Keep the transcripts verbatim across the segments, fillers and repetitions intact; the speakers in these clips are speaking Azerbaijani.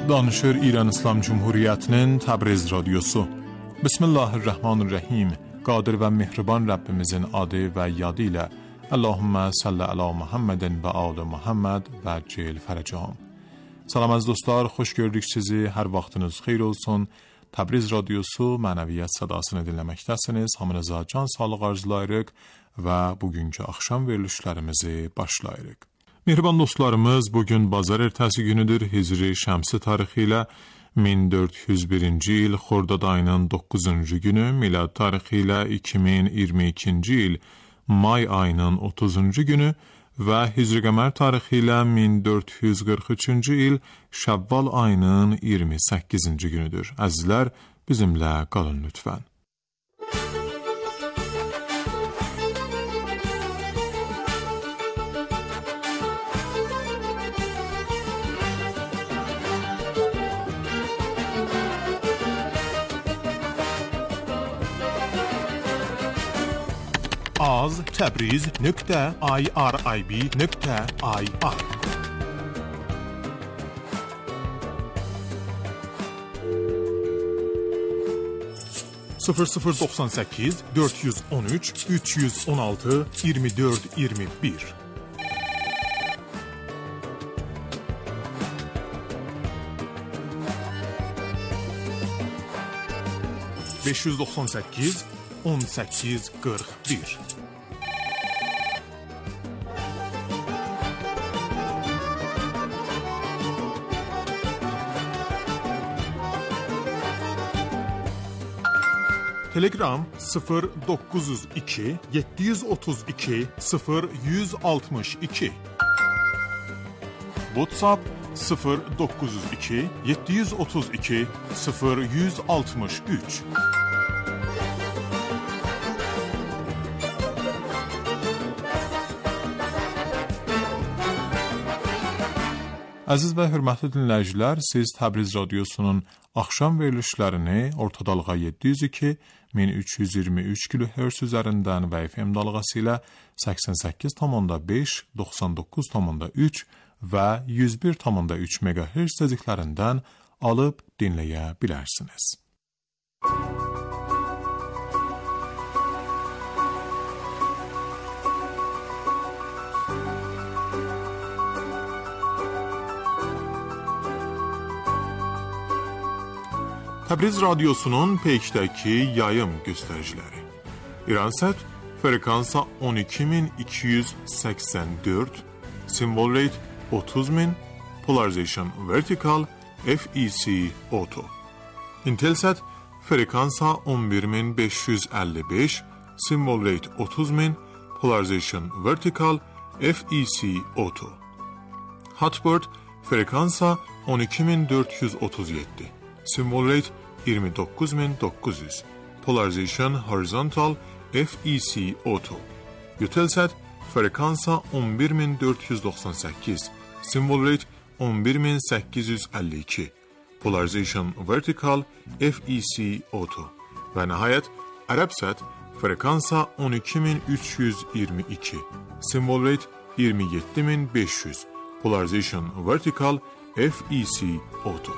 Danışır İran İslam Cumhuriyeti'nin Təbriz Radyosu. Bismillahirrahmanirrahim. Qadir və mehriban Rəbbimizin adı və yadı ilə Allahümmə salli ala Muhammedin və alı Muhammed və cil fərəcahım. Salam az dostlar, xoş gördük sizi. Hər vaxtınız xeyir olsun. Təbriz Radyosu mənəviyyat sadasını dinləməkdəsiniz. Hamınıza can sağlıq arzulayırıq və bugünkü axşam verilişlərimizi başlayırıq. Mehriban dostlarımız, bugün bazar ertəsi günüdür. Hicri şəmsi tarixi ilə min dörd yüz birinci il Xordad ayının doqquzuncu günü, milad tarixi ilə iki min iyirmi ikinci il may ayının otuzuncu günü və Hicri qəmər tarixi ilə min dörd yüz qırx üçüncü il Şəvval ayının iyirmi səkkizinci günüdür. Əzizlər, bizimlə qalın lütfən. az təbriz nöqtə irib nöqtə ir sıfır sıfır doxsan səkkiz dörd yüz on üç üç yüz on altı iyirmi dörd iyirmi bir beş yüz doxsan səkkiz on səkkiz qırx bir Telegram sıfır doqquz yüz iki yeddi yüz otuz iki sıfır yüz altmış iki WhatsApp sıfır doqquz yüz iki yeddi yüz otuz iki sıfır yüz altmış üç Əziz və hörmətli dinləyicilər, siz Təbriz Radyosunun axşam verilişlərini orta dalğa yeddi yüz iki min üç yüz iyirmi üç kilohertz üzərindən və F M dalğası ilə səksən səkkiz tam beş, doxsan doqquz tam üç və yüz bir tam üç megahertz tezliklərindən alıb dinləyə bilərsiniz. Təbriz Radyosunun peykdəki yayım göstəriciləri. İransat frekansa on iki min iki yüz səksən dörd, symbol rate otuz min, polarization vertical, F E C auto. Intelsat frekansa on bir min beş yüz əlli beş, symbol rate otuz min, polarization vertical, F E C auto. Hotbird frekansa on iki min dörd yüz otuz yeddi. Symbol rate iyirmi doqquz min doqquz yüz. Polarization horizontal F E C auto. Eutelsat frekansa on bir min dörd yüz doxsan səkkiz. Symbol rate on bir min səkkiz yüz əlli iki. Polarization vertical F E C auto. Və nəhayət Arabsat frekansa on iki min üç yüz iyirmi iki. Symbol rate iyirmi yeddi min beş yüz. Polarization vertical F E C auto.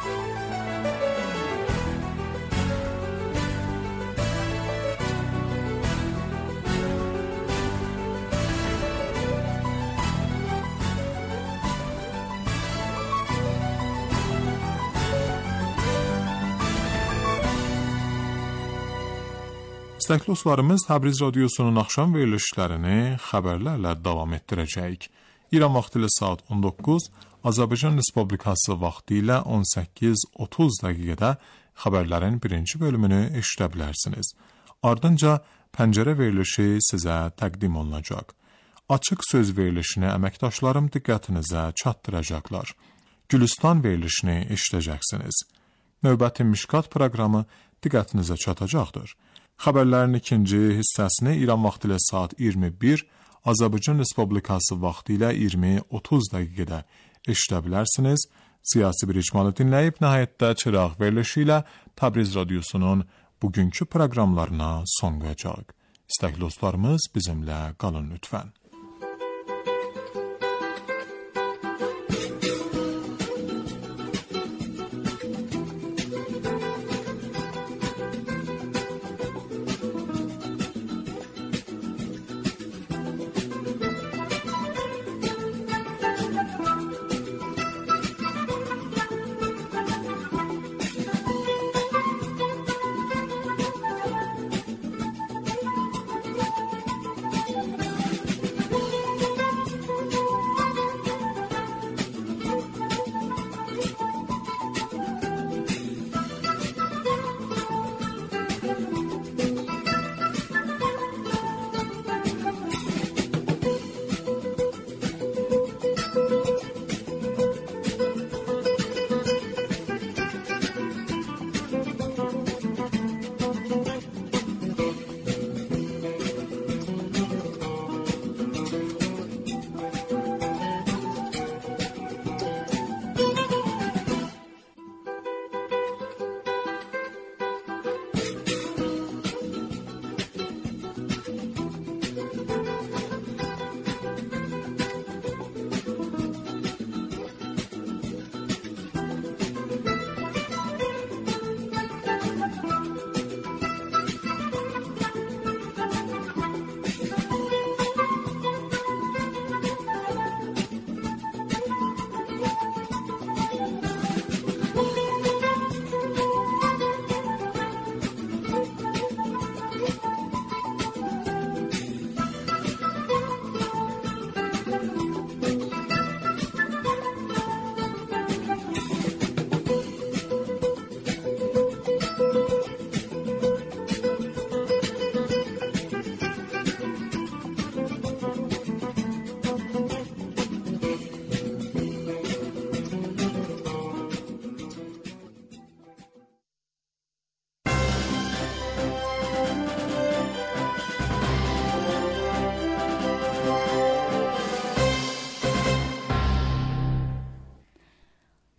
İstəkli dostlarımız, Təbriz Radyosunun axşam verilişlərini xəbərlərlə davam etdirəcəyik. İran vaxtı ilə saat on doqquz, Azərbaycan Respublikası vaxtı ilə on səkkiz otuz dəqiqədə xəbərlərin birinci bölümünü eşidə bilərsiniz. Ardınca pəncərə verilişi sizə təqdim olunacaq. Açıq söz verilişini əməkdaşlarım diqqətinizə çatdıracaqlar. Gülüstan verilişini eşidəcəksiniz. Növbəti Mişkat proqramı diqqətinizə çatacaqdır. Xəbərlərin ikinci hissəsini İran vaxtı ilə saat iyirmi bir, Azərbaycan Respublikası vaxtı ilə iyirmi otuz dəqiqədə eşidə bilərsiniz. Siyasi bir icmalı dinləyib, nəhayətdə çıraq verilişi ilə Təbriz Radyosunun bugünkü proqramlarına son qoyacaq. İstəkli dostlarımız, bizimlə qalın lütfən.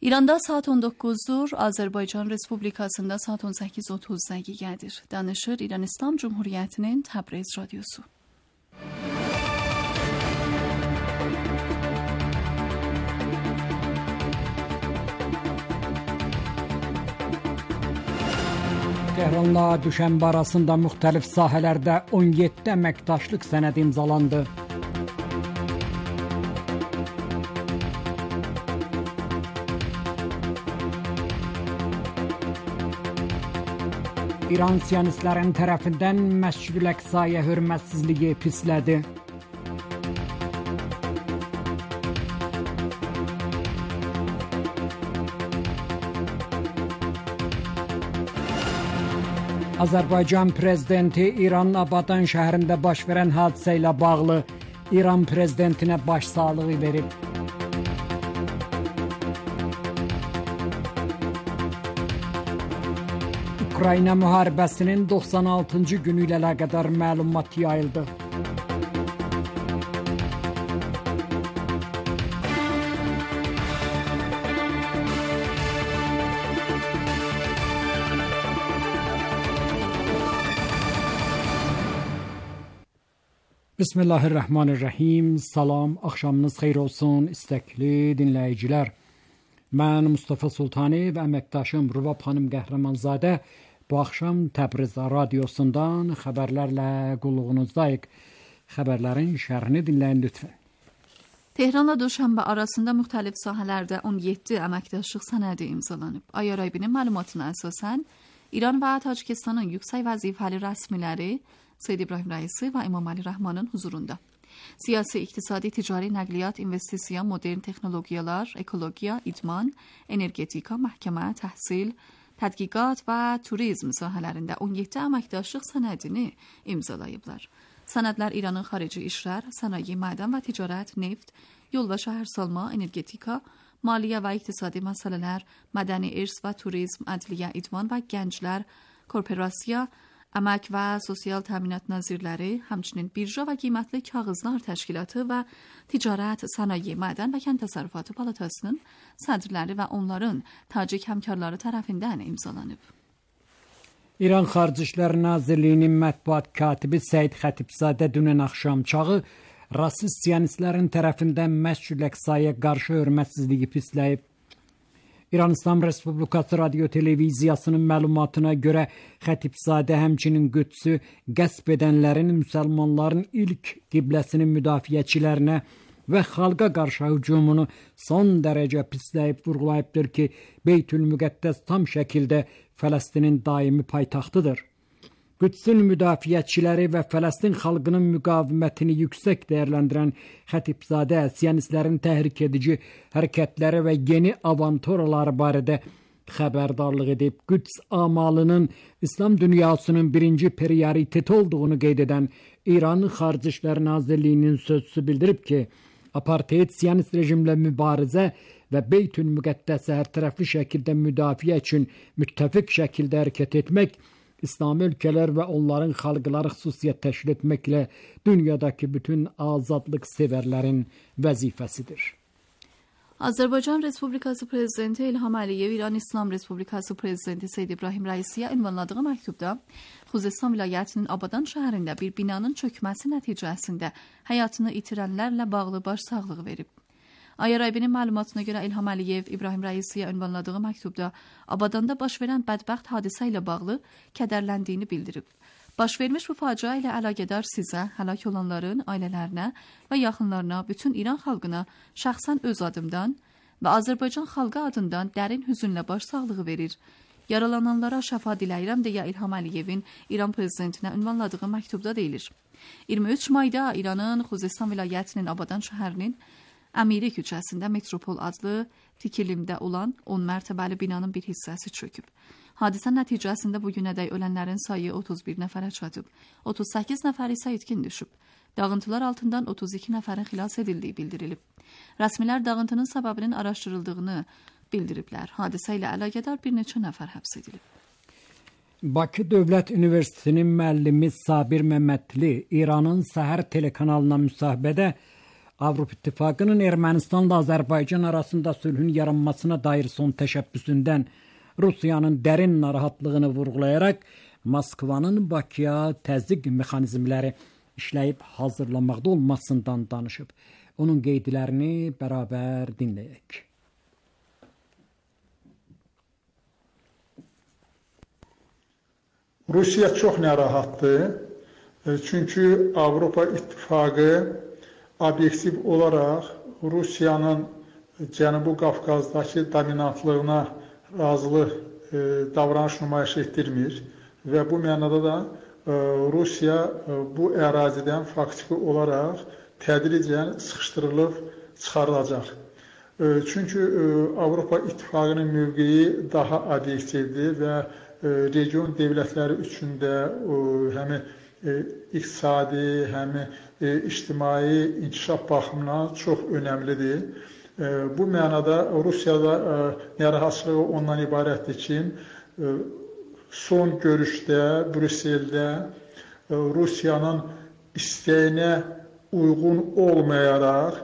İranda saat on doqquzdur, Azərbaycan Respublikasında saat on səkkiz otuz dəqiqədir. Danışır İran İslam Cumhuriyyətinin Təbriz radiosu. Tehranla Düşənbə arasında müxtəlif sahələrdə on yeddi əməkdaşlıq sənədi imzalandı. İran siyonistlərin tərəfindən Məscid-ül Əqsaya hörmətsizliyi pislədi. Azərbaycan prezidenti İranın Abadan şəhərində baş verən hadisə ilə bağlı İran prezidentinə başsağlığı verib. Ukrayna müharibəsinin doxsan altıncı günü ilə əlaqədar məlumat yayıldı. Bismillahirrahmanirrahim. Salam, axşamınız xeyir olsun istəkli dinləyicilər. Mən Mustafa Sultani və əməkdaşım Rübab xanım Qəhrəmanzadə bu axşam Təbriz radiosundan xəbərlərlə qulluğunuzdayıq. Xəbərlərin şərhini dinləyin lütfən. Tehranla Düşənbə arasında müxtəlif sahələrdə on yeddi əməkdaşlıq sənədi imzalanıb. Ayarayibinin məlumatına əsasən İran və Tacikistanın yüksək vəzifəli rəsmiləri Seyyid İbrahim Rəisi və İmam Ali Rəhmanın huzurunda siyasi, iqtisadi, ticari, nəqliyyat, investisiya, modern texnologiyalar, ekologiya, idman, energetika, məhkəmə, təhsil, tədqiqat və turizm sahələrində on yeddi əməkdaşlıq sənədini imzalayıblar. Sənədlər İranın xarici işlər, sənaye, mədən və ticarət, neft, yol və şəhərsalma, energetika, maliyyə və iqtisadi məsələlər, mədəni irs və turizm, ədliyyə, idman və gənclər, korporasiya, əmək və sosial təminat nazirləri, həmçinin birja və qiymətli kağızlar təşkilatı və ticarət, sənaye, mədən və kənd təsərrüfatı palatasının sədrləri və onların tacik həmkarları tərəfindən imzalanıb. İran Xarici İşlər Nazirliyinin mətbuat katibi Səid Xətibzadə dünən axşam çağı rasist siyonistlərin tərəfindən Məscid-ül Əqsaya qarşı hörmətsizliyi pisləyib. İran İslam Respublikası Radio Televiziyasının məlumatına görə Xətibzadə həmçinin Qüdsü qəsb edənlərin müsəlmanların ilk qibləsinin müdafiəçilərinə və xalqa qarşı hücumunu son dərəcə pisləyib vurğulayıbdır ki, Beytül-Müqəddəs tam şəkildə Fələstinin daimi paytaxtıdır. Qüdsün müdafiəçiləri və Fələstin xalqının müqavimətini yüksək dəyərləndirən Xətibzadə siyonistlərin təhrik edici hərəkətləri və yeni avantoraları barədə xəbərdarlıq edib. Qüds amalının İslam dünyasının birinci prioriteti olduğunu qeyd edən İran Xarici İşlər Nazirliyinin sözçüsü bildirib ki, apartheid siyonist rejimlə mübarizə və Beytül-Müqəddəsə hərtərəfli şəkildə müdafiə üçün müttəfiq şəkildə hərəkət etmək İslami ölkələr və onların xalqları xüsusiyyət təşkil etməklə dünyadakı bütün azadlıq sevərlərin vəzifəsidir. Azərbaycan Respublikası Prezidenti İlham Əliyev İran İslam Respublikası Prezidenti Seyyid İbrahim Rəisiyə ünvanladığı məktubda Xuzestan vilayətinin Abadan şəhərində bir binanın çökməsi nəticəsində həyatını itirənlərlə bağlı başsağlığı verib. Ayarayibinin məlumatına görə İlham Əliyev İbrahim Rəisiyə ünvanladığı məktubda Abadanda baş verən bədbəxt hadisə ilə bağlı kədərləndiyini bildirib. Baş vermiş bu faciə ilə əlaqədar sizə, həlak olanların ailələrinə və yaxınlarına, bütün İran xalqına şəxsən öz adımdan və Azərbaycan xalqı adından dərin hüzünlə başsağlığı verir. Yaralananlara şəfa diləyirəm deyə İlham Əliyevin İran prezidentinə ünvanladığı məktubda deyilir. iyirmi üç mayda İranın Xuzestan vilayətinin Abadan şəhərinin Əmiri küçəsində Metropol adlı tikilimdə olan on mərtəbəli binanın bir hissəsi çöküb. Hadisə nəticəsində bu günədək ölənlərin sayı otuz bir nəfərə çatıb. otuz səkkiz nəfər isə itkin düşüb. Dağıntılar altından otuz iki nəfərin xilas edildiyi bildirilib. Rəsmilər dağıntının səbəbinin araşdırıldığını bildiriblər. Hadisə ilə əlaqədar bir neçə nəfər həbs edilib. Bakı Dövlət Universitetinin müəllimi Sabir Məmmədli İranın Səhər telekanalına müsahibədə Avropa İttifaqının Ermənistanla Azərbaycan arasında sülhün yaranmasına dair son təşəbbüsündən Rusiyanın dərin narahatlığını vurğulayaraq Moskvanın Bakıya təzyiq mexanizmləri işləyib hazırlanmaqda olmasından danışıb. Onun qeydlərini bərabər dinləyək. Rusiya çox narahatdır. Çünki Avropa İttifaqı obyektiv olaraq Rusiyanın Cənubi Qafqazdakı dominantlığına razılıq e, davranış nümayiş etdirmir və bu mənada da e, Rusiya e, bu ərazidən faktiki olaraq tədricən sıxışdırılıb çıxarılacaq. E, çünki e, Avropa İttifaqının mövqeyi daha obyektivdir və e, region dövlətləri üçün də e, həm e, iqtisadi, həm e, ictimai inkişaf baxımından çox önəmlidir. Bu mənada Rusiyada narahatçılığı ondan ibarətdir ki, son görüşdə, Brüsseldə Rusiyanın istəyinə uyğun olmayaraq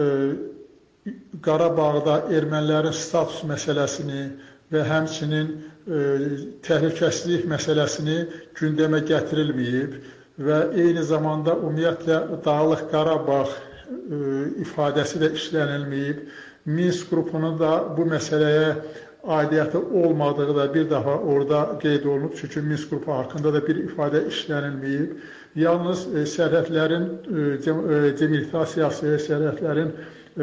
Qarabağda ermənilərin status məsələsini və həmçinin təhlükəsizlik məsələsini gündəmə gətirilməyib və eyni zamanda ümumiyyətlə Dağlıq Qarabağ ifadəsi də işlənilməyib. Minsk qrupunun da bu məsələyə aidiyyəti olmadığı da bir daha orada qeyd olunub. Çünki Minsk qrupu haqqında da bir ifadə işlənilməyib. Yalnız sərhədlərin demilitasiyası, sərhədlərin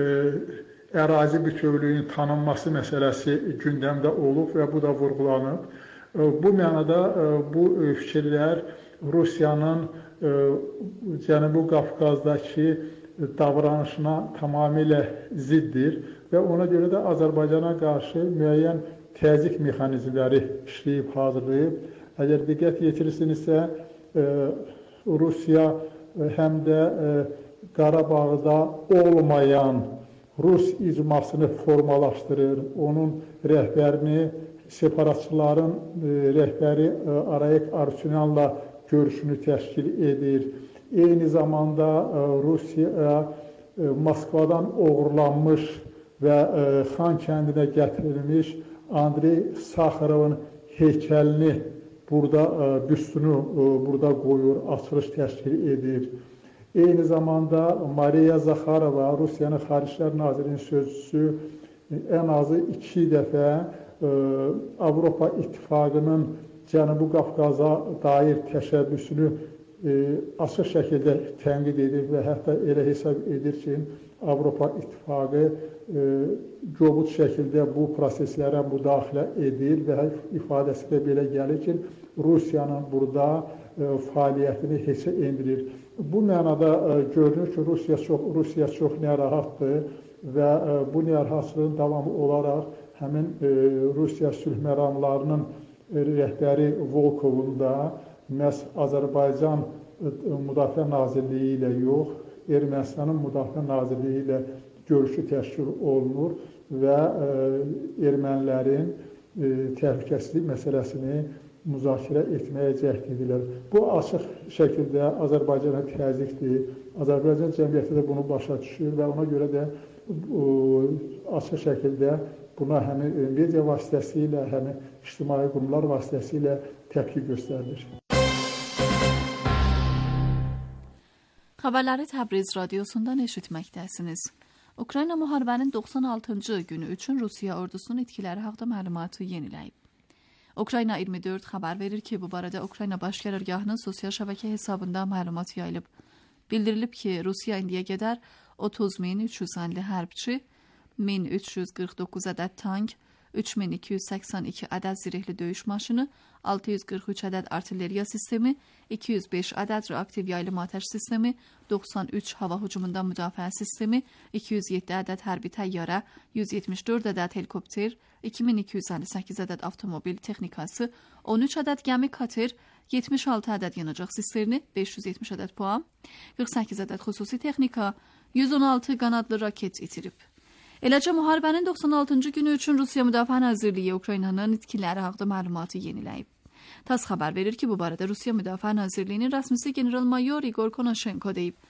ərazi bütövlüyünün tanınması məsələsi gündəmdə olub və bu da vurğulanıb. Bu mənada bu fikirlər Rusiyanın Cənubi Qafqazdakı davranışına tamamilə ziddir və ona görə də Azərbaycana qarşı müəyyən təzyiq mexanizmləri işləyib, hazırlayıb. Əgər diqqət yetirirsinizsə, Rusiya həm də Qarabağda olmayan Rus icmasını formalaşdırır, onun rəhbərini, separatçıların rəhbəri Arayik Arutsunyanla görüşünü təşkil edir. Eyni zamanda Rusiya Moskvadan oğurlanmış və Xan kəndinə gətirilmiş Andrey Sakharovun heykəlini burada, büstünü burada qoyur, açılış təşkil edir. Eyni zamanda Mariya Zakharova, Rusiyanın Xaricilər Nazirinin sözçüsü, ən azı iki dəfə Avropa İttifaqının Cənubi Qafqaza dair təşəbbüsünü E, açıq şəkildə tənqid edir və hətta elə hesab edir ki, Avropa İttifaqı e, cobud şəkildə bu proseslərə müdaxilə edir və ifadəsi də belə gəlir ki, Rusiyanın burada e, fəaliyyətini heçə endirir. Bu mənada e, görünür ki, Rusiya çox, Rusiya çox narahatdır və e, bu narahatlığın davamı olaraq həmin e, Rusiya sülh məramlarının rəhbəri Volkovun da məhz Azərbaycan Müdafiə Nazirliyi ilə yox, Ermənistanın Müdafiə Nazirliyi ilə görüşü təşkil olunur və ermənilərin təhlükəsizlik məsələsini müzakirə etməyə cəhd edilir. Bu açıq şəkildə Azərbaycana təzyiqdir. Azərbaycan cəmiyyəti də bunu başa düşür və ona görə də açıq şəkildə buna həm media vasitəsilə, həm ictimai qurumlar vasitəsilə təpki göstərilir. Xəbərləri Təbriz radiosundan eşitməkdəsiniz. Ukrayna müharibənin doxsan altıncı günü üçün Rusiya ordusunun itkiləri haqqında məlumatı yeniləyib. Ukrayna iyirmi dörd xəbər verir ki, bu barədə Ukrayna Baş Qərargahının sosial şəbəkə hesabında məlumat yayılıb. Bildirilib ki, Rusiya indiyə qədər otuz min üç yüz əlli hərbçi, min üç yüz qırx doqquz ədəd tank, üç min iki yüz səksən iki ədəd zirehli döyüş maşını, altı yüz qırx üç ədəd artilleriya sistemi, iki yüz beş ədəd reaktiv yaylım atəş sistemi, doxsan üç hava hücumundan müdafiə sistemi, iki yüz yeddi ədəd hərbi təyyarə, yüz yetmiş dörd ədəd helikopter, iki min iki yüz əlli səkkiz ədəd avtomobil texnikası, on üç ədəd gəmi kater, yetmiş altı ədəd yanacaq sisterni, beş yüz yetmiş ədəd puan, qırx səkkiz ədəd xüsusi texnika, yüz on altı qanadlı raket itirib. Eləcə müharibənin doxsan altıncı günü üçün Rusiya Müdafiə Nazirliyi Ukraynanın itkiləri haqqında məlumatı yeniləyib. TASS xəbər verir ki, bu barədə Rusiya Müdafiə Nazirliyinin rəsmisi general-mayor İqor Konashenko deyib.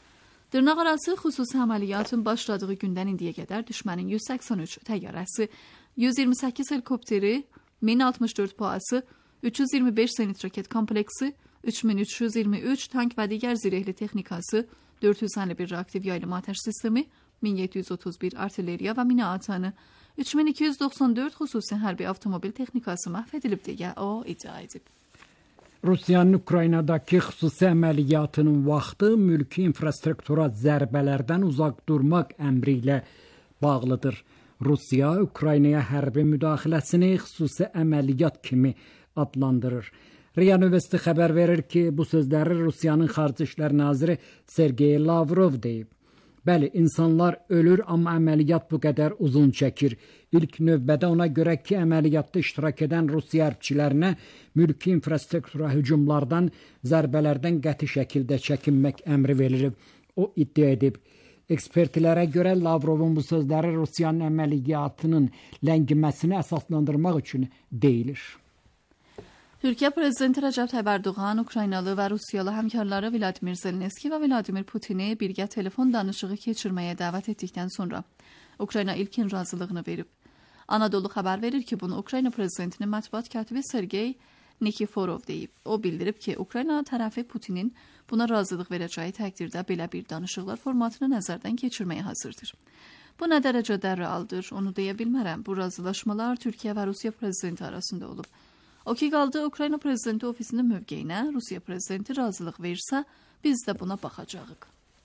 Dırnaqarası xüsusi əməliyyatın başladığı gündən indiyə qədər düşmənin yüz səksən üç təyyarəsi, yüz iyirmi səkkiz helikopteri, min altmış dörd PUA'sı, üç yüz iyirmi beş zenit raket kompleksi, üç min üç yüz iyirmi üç tank və digər zirehli texnikası, dörd yüz əlli bir reaktiv yaylım atəş sistemi, min yeddi yüz otuz bir artilleriya və mina atanı, üç min iki yüz doxsan dörd xüsusi hərbi avtomobil texnikası məhv edilib deyə o iddia edib. Rusiyanın Ukraynadakı xüsusi əməliyyatının vaxtı mülki infrastruktura zərbələrdən uzaq durmaq əmri ilə bağlıdır. Rusiya Ukraynaya hərbi müdaxiləsini xüsusi əməliyyat kimi adlandırır. RIA Nüvesti xəbər verir ki, bu sözləri Rusiyanın Xarici İşlər Naziri Sergey Lavrov deyib. Bəli, insanlar ölür, amma əməliyyat bu qədər uzun çəkir. İlk növbədə ona görə ki, əməliyyatda iştirak edən Rusiya hərbçilərinə mülki infrastruktura hücumlardan, zərbələrdən qəti şəkildə çəkinmək əmri verilib. O iddia edib. Ekspertlərə görə Lavrovun bu sözləri Rusiyanın əməliyyatının ləngiməsinə əsaslandırmaq üçün deyilir. Türkiyə Prezidenti Rəcəb Tayyib Ərdoğan, Ukraynalı və Rusiyalı həmkarları Vladimir Zelenski və Vladimir Putini birgə telefon danışığı keçirməyə dəvət etdikdən sonra Ukrayna ilkin razılığını verib. Anadolu xəbər verir ki, bunu Ukrayna Prezidentinin mətbuat katibi Sergey Nikiforov deyib. O bildirib ki, Ukrayna tərəfi Putinin buna razılıq verəcəyi təqdirdə belə bir danışıqlar formatını nəzərdən keçirməyə hazırdır. Bu nə dərəcədə realdır, onu deyə bilmərəm. Bu razılaşmalar Türkiyə və Rusiya Prezidenti arasında olub. O ki qaldı, Ukrayna Prezidenti ofisinin mövqeyinə Rusiya Prezidenti razılıq versə, biz də buna baxacağıq.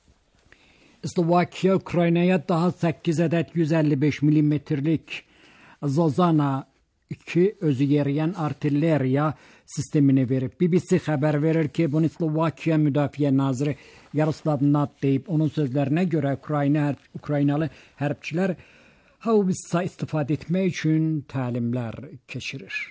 Slovakiya Ukraynaya daha səkkiz ədəd yüz əlli beş millimetrlik Zozana iki özü yeriyən artilleriya sistemini verib. B B C xəbər verir ki, bunu Slovakiya Müdafiə Naziri Yaroslav Nat deyib. Onun sözlərinə görə Ukrayna, Ukraynalı hərbçilər haubitsa istifadə etmək üçün təlimlər keçirir.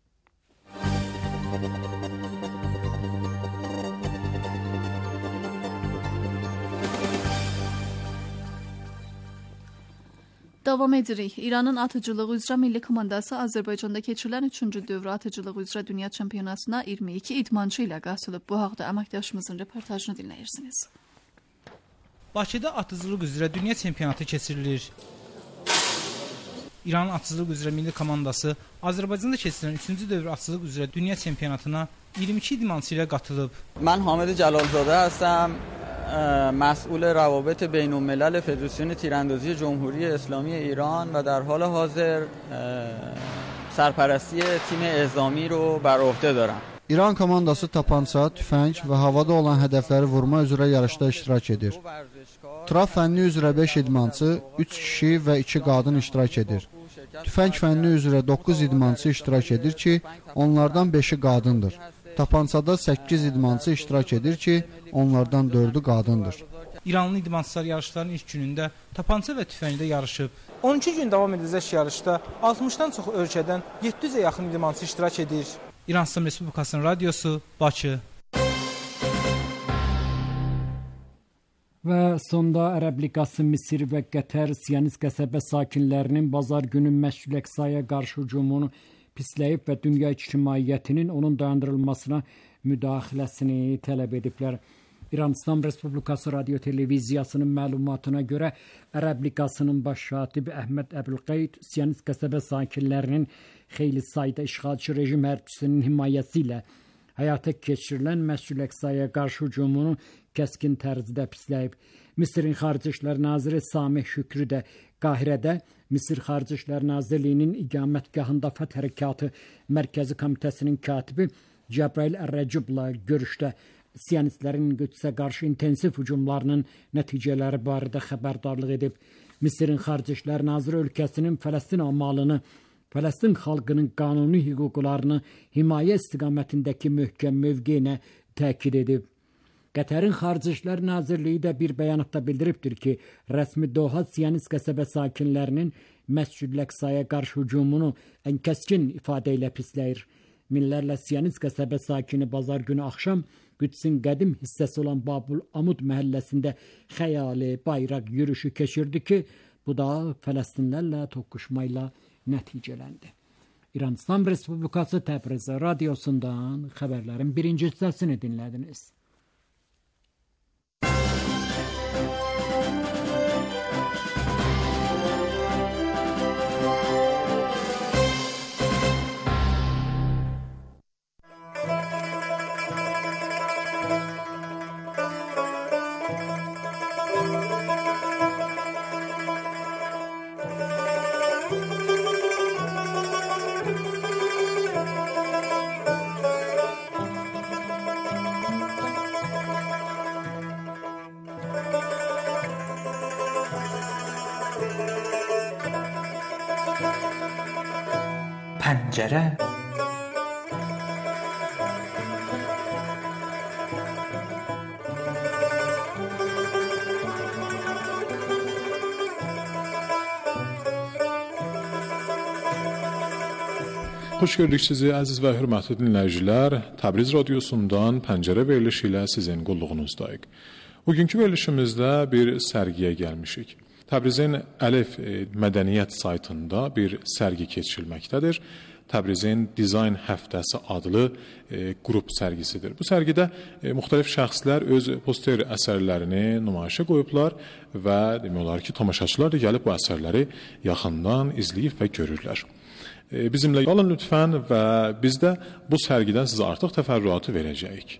Davam edirik. İranın atıcılığı üzrə milli komandası Azərbaycanda keçirilən üçüncü dövr atıcılığı üzrə dünya çempionatına iyirmi iki idmançı ilə qatılıb. Bu haqda əməkdaşımızın reportajını dinləyirsiniz. Bakıda atıcılıq üzrə dünya çempionatı keçirilir. İranın atıcılıq üzrə milli komandası Azərbaycanda keçirilən üçüncü dövr atıcılıq üzrə dünya çempionatına iyirmi iki idmançı ilə qatılıb. Mən Hamid Cəlalzadə هستم. مسئول روابط بین الملل فدراسیون تیراندازی جمهوری اسلامی ایران و در حال حاضر سرپرستی تیم اعزامی رو بر عهده دارم. İran komandası tapança, tüfəng və havada olan hədəfləri vurma üzrə yarışda iştirak edir. Trap fənni üzrə beş idmançı, üç kişi və iki qadın iştirak edir. Tüfəng fənni üzrə doqquz idmançı iştirak edir ki, onlardan beşi qadındır. Tapançada səkkiz idmançı iştirak edir ki, onlardan dördü qadındır. İranlı idmançılar yarışların ilk günündə tapança və tüfəngdə yarışıb. on iki gün davam edəcək yarışda altmışdan çox ölkədən yeddi yüzə yaxın idmançı iştirak edir. İran İslam Respublikasının radiosu, Bakı. Və sonda Ərəb Liqası, Misir və Qətər Siyonist qəsəbə sakinlərinin bazar günü Məscid-i Əqsaya qarşı hücumunu pisləyib və dünya ictimaiyyətinin onun dayandırılmasına müdaxiləsini tələb ediblər. İran İslam Respublikası Radio Televiziyasının məlumatına görə Ərəb Liqasının baş katibi Əhməd Əbülqeyd Siyonist qəsəbə sakinlərinin xeyli sayda işğalçı rejim hərbçisinin himayəsi ilə həyata keçirilən Məscid-i Əqsaya qarşı hücumunu kəskin tərzdə pisləyib. Misirin Xarici İşlər Naziri Samih Şükrü də Qahirədə Misir Xarici İşlər Nazirliyinin iqamətgahında Fəth Hərəkatı Mərkəzi Komitəsinin katibi Cəbrail Ərrəcubla görüşdə Siyonistlərin Qüdsə qarşı intensiv hücumlarının nəticələri barədə xəbərdarlıq edib. Misirin Xarici İşlər Naziri ölkəsinin Fələstin amalını, Fələstin xalqının qanuni hüquqlarını himayə istiqamətindəki möhkəm mövqeyinə təkid edib. Qətərin Xarici İşlər Nazirliyi də bir bəyanatda bildiribdir ki, rəsmi Doha Siyonist qəsəbə sakinlərinin Məscid-i Əqsaya qarşı hücumunu ən kəskin ifadə ilə pisləyir. Minlərlə Siyonist qəsəbə sakini bazar günü axşam Qüdsin qədim hissəsi olan Babul Amud məhəlləsində xəyali bayraq yürüyüşü keçirdi ki, bu da Fələstinlərlə toqquşmayla nəticələndi. İran İslam Respublikası Təbriz radiosundan xəbərlərin birinci hissəsini dinlədiniz. پنجره. Xoş gördük sizi əziz və hörmətli dinləyicilər. Təbriz radiosundan Pəncərə verilişi ilə sizin qulluğunuzdayıq. Bugünkü verilişimizdə bir sərgiyə gəlmişik. Təbrizin Əlif mədəniyyət saytında bir sərgi keçirilməkdədir. Təbrizin Dizayn Həftəsi adlı e, qrup sərgisidir. Bu sərgidə e, müxtəlif şəxslər öz poster əsərlərini nümayişə qoyublar və demək olar ki, tamaşaçılar da gəlib bu əsərləri yaxından izləyib və görürlər. Bizimlə qalın lütfən və biz də bu sərgidən sizə artıq təfərrüatı verəcəyik.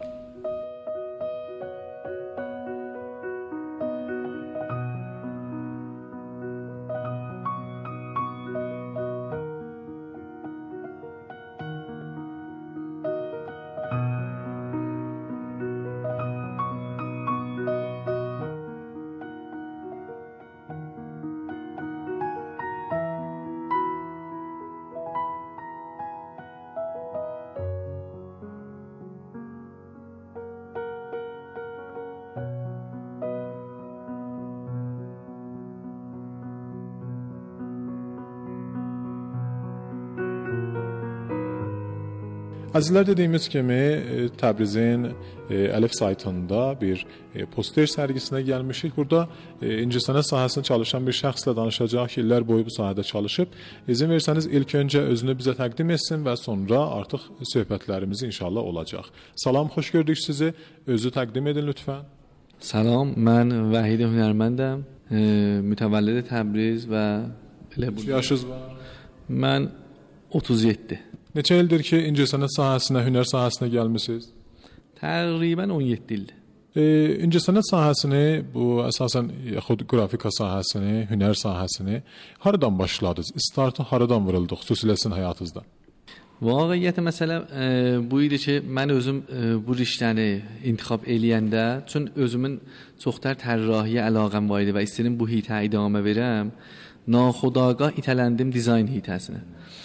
Əzizlər, dediyimiz kimi Təbrizin Əlif saytında bir poster sərgisinə gəlmişik. Burada incəsənət sahəsində çalışan bir şəxslə danışacaq ki, illər boyu bu sahədə çalışıb. İzin versəniz ilk öncə özünü bizə təqdim etsin və sonra artıq söhbətlərimiz inşallah olacaq. Salam, xoş gördük sizi. Özü təqdim edin lütfən. Salam, mən Vahid Hünərməndəm. Mütəvəllid Təbriz və Neçə yaşınız var? Mən otuz yeddi. Neçə ildir ki, incəsənət sahəsinə, hünər sahəsinə gəlmisiniz? Təqribən on yeddi ildir. E, incəsənət sahəsini, bu əsasən yaxud qrafika sahəsini, hünər sahəsini haradan başladınız? İstartı haradan vuruldu, xüsusilə sizin həyatınızda? Vaqiqiyyətə məsələ e, bu idi ki, mən özüm e, bu riştəni intixab eləyəndə, çün özümün çoxtər tərrahiyə əlaqəm var idi və istəyirəm bu hitə idamə verəm, naxudagah itələndim dizayn hitəsinə.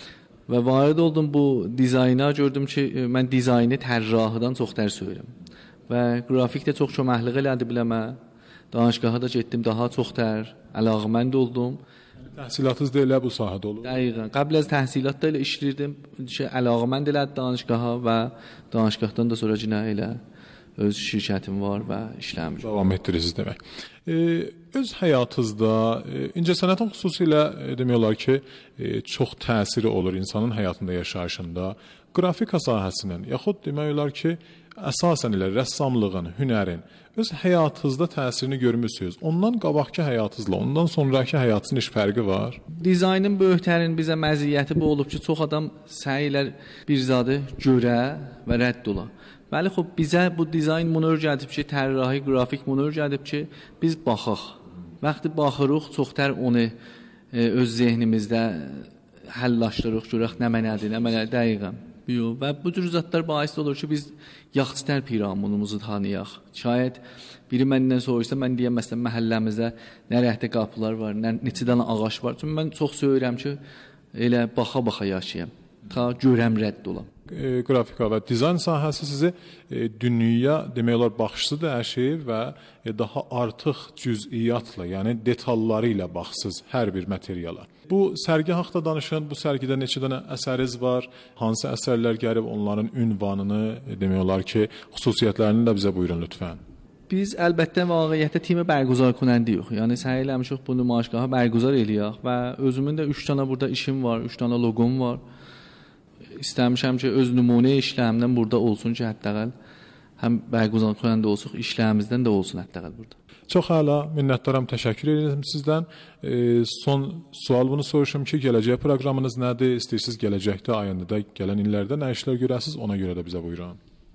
Və varid oldum bu dizayna, gördüm ki, mən dizaynı tərrahıdan çoxtər söyürəm. Və qrafik də çox köməklik elədi biləmə. Danışqaha da getdim, daha çoxtər əlaqəmənd oldum. Təhsilatınız da elə bu sahədə olur? Dəqiqən. Qəbl az təhsilat da elə işləyirdim ki, əlaqəmənd elədi danışqaha və danışqahdan da sonra cinə elə öz şirkətim var və işləmişəm. Davam etdirirsiniz demək. E, öz həyatınızda e, incəsənətin xüsusilə e, demək olar ki, e, çox təsiri olur insanın həyatında, yaşayışında. Qrafika sahəsinin, yaxud demək olar ki, əsasən elə rəssamlığın, hünərin öz həyatınızda təsirini görmüsünüz. Ondan qabaqki həyatınızla, ondan sonraki həyatınızın iş fərqi var? Dizaynın böyüklərin bizə məziyyəti bu olub ki, çox adam səy elər bir zadı görə və rədd ola. Bəli, xub, bizə bu dizayn bunu öyrədib ki, tərrahi, qrafik bunu öyrədib ki, biz baxaq. Vaxtı baxırıq, çoxtər onu e, öz zehnimizdə həllaşdırıq, görək nə mənədir, nə mənədir, dəqiqəm. Və bu cür zatlar bahis olur ki, biz yaxçıtər piramunumuzu tanıyaq. Şayət biri məndən soruşsa, mən deyəm, məsələn, məhəlləmizdə nə rəhdə qapılar var, nə, neçə dənə ağac var. Çünki mən çox söyürəm ki, elə baxa-baxa yaşayam, ta görəm rədd olam. E, qrafika və dizayn sahəsi sizi e, dünyaya demək olar baxışsız dəyişir və e, daha artıq cüz'iyyatla, yəni detalları ilə baxsız hər bir materiala. Bu sərgi haqqında danışın, bu sərgidə neçə dənə əsəriniz var, hansı əsərlər gəlib onların ünvanını, e, demək olar ki, xüsusiyyətlərini də bizə buyurun lütfən. Biz əlbəttə vaqiqiyyətdə timi bərguzar konəndiyik. Yəni səy eləmişik bu nümayişgahı bərguzar eləyək və özümün də üç dənə burada işim var, üç dənə loqom var. İstəmişəm ki, öz nümunə işlərimdən burada olsun ki, həttəqəl həm bərguzar konəndə olsun, işlərimizdən də olsun həttəqəl burada. Çox əla, minnətdaram, təşəkkür edirəm sizdən. E, son sual bunu soruşum ki, gələcək proqramınız nədir? İstəyirsiniz gələcəkdə, ayında, gələn illərdə nə işlər görəsiniz? Ona görə də bizə buyurun.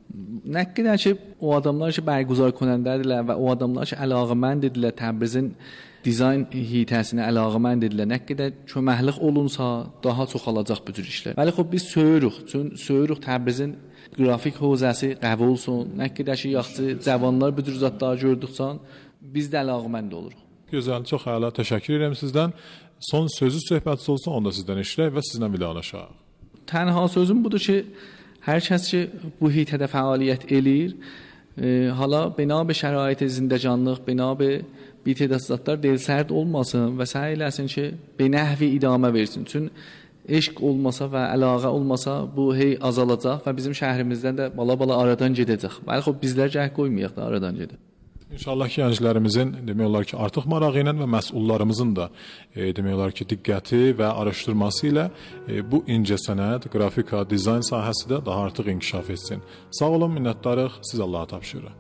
Nə qədər ki, o adamlar ki, bərguzar konəndədirlər və o adamlar ki, əlaqəməndirlər Təbrizin dizayn hitəsinə əlaqəməndirlər. Nə qədər köməklik olunsa, daha çox alacaq bu cür işlər. Bəli, xub, biz söyürük. Çün söyürük Təbrizin qrafik hövzəsi qəvi olsun. Nə qədər ki, yaxçı, cavanlar bu cür zatları gördükcə biz də əlaqəmənd oluruq. Gözəl, çox əla, təşəkkür edirəm sizdən. Son sözü söhbətiniz olsun, onda sizdən işləyək və sizlə vidalaşaq. Tənha sözüm budur ki, hər kəs ki bu heyətdə fəaliyyət eləyir, e, hala bina be şərait zindəcanlıq, bina be bitədəstatlar delsərd olmasın və səy eləsin ki, be nəhvi idamə versin. Çün eşq olmasa və əlaqə olmasa bu hey azalacaq və bizim şəhrimizdən də bala-bala aradan gedəcək. Bəli, xop bizlər cəhd qoymayaq da aradan gedək. İnşallah ki, gənclərimizin demək olar ki, artıq marağı ilə və məsullarımızın da e, demək olar ki, diqqəti və araşdırması ilə e, bu incəsənət, qrafika, dizayn sahəsi də daha artıq inkişaf etsin. Sağ olun, minnətdarıq. Siz Allaha tapşırıq.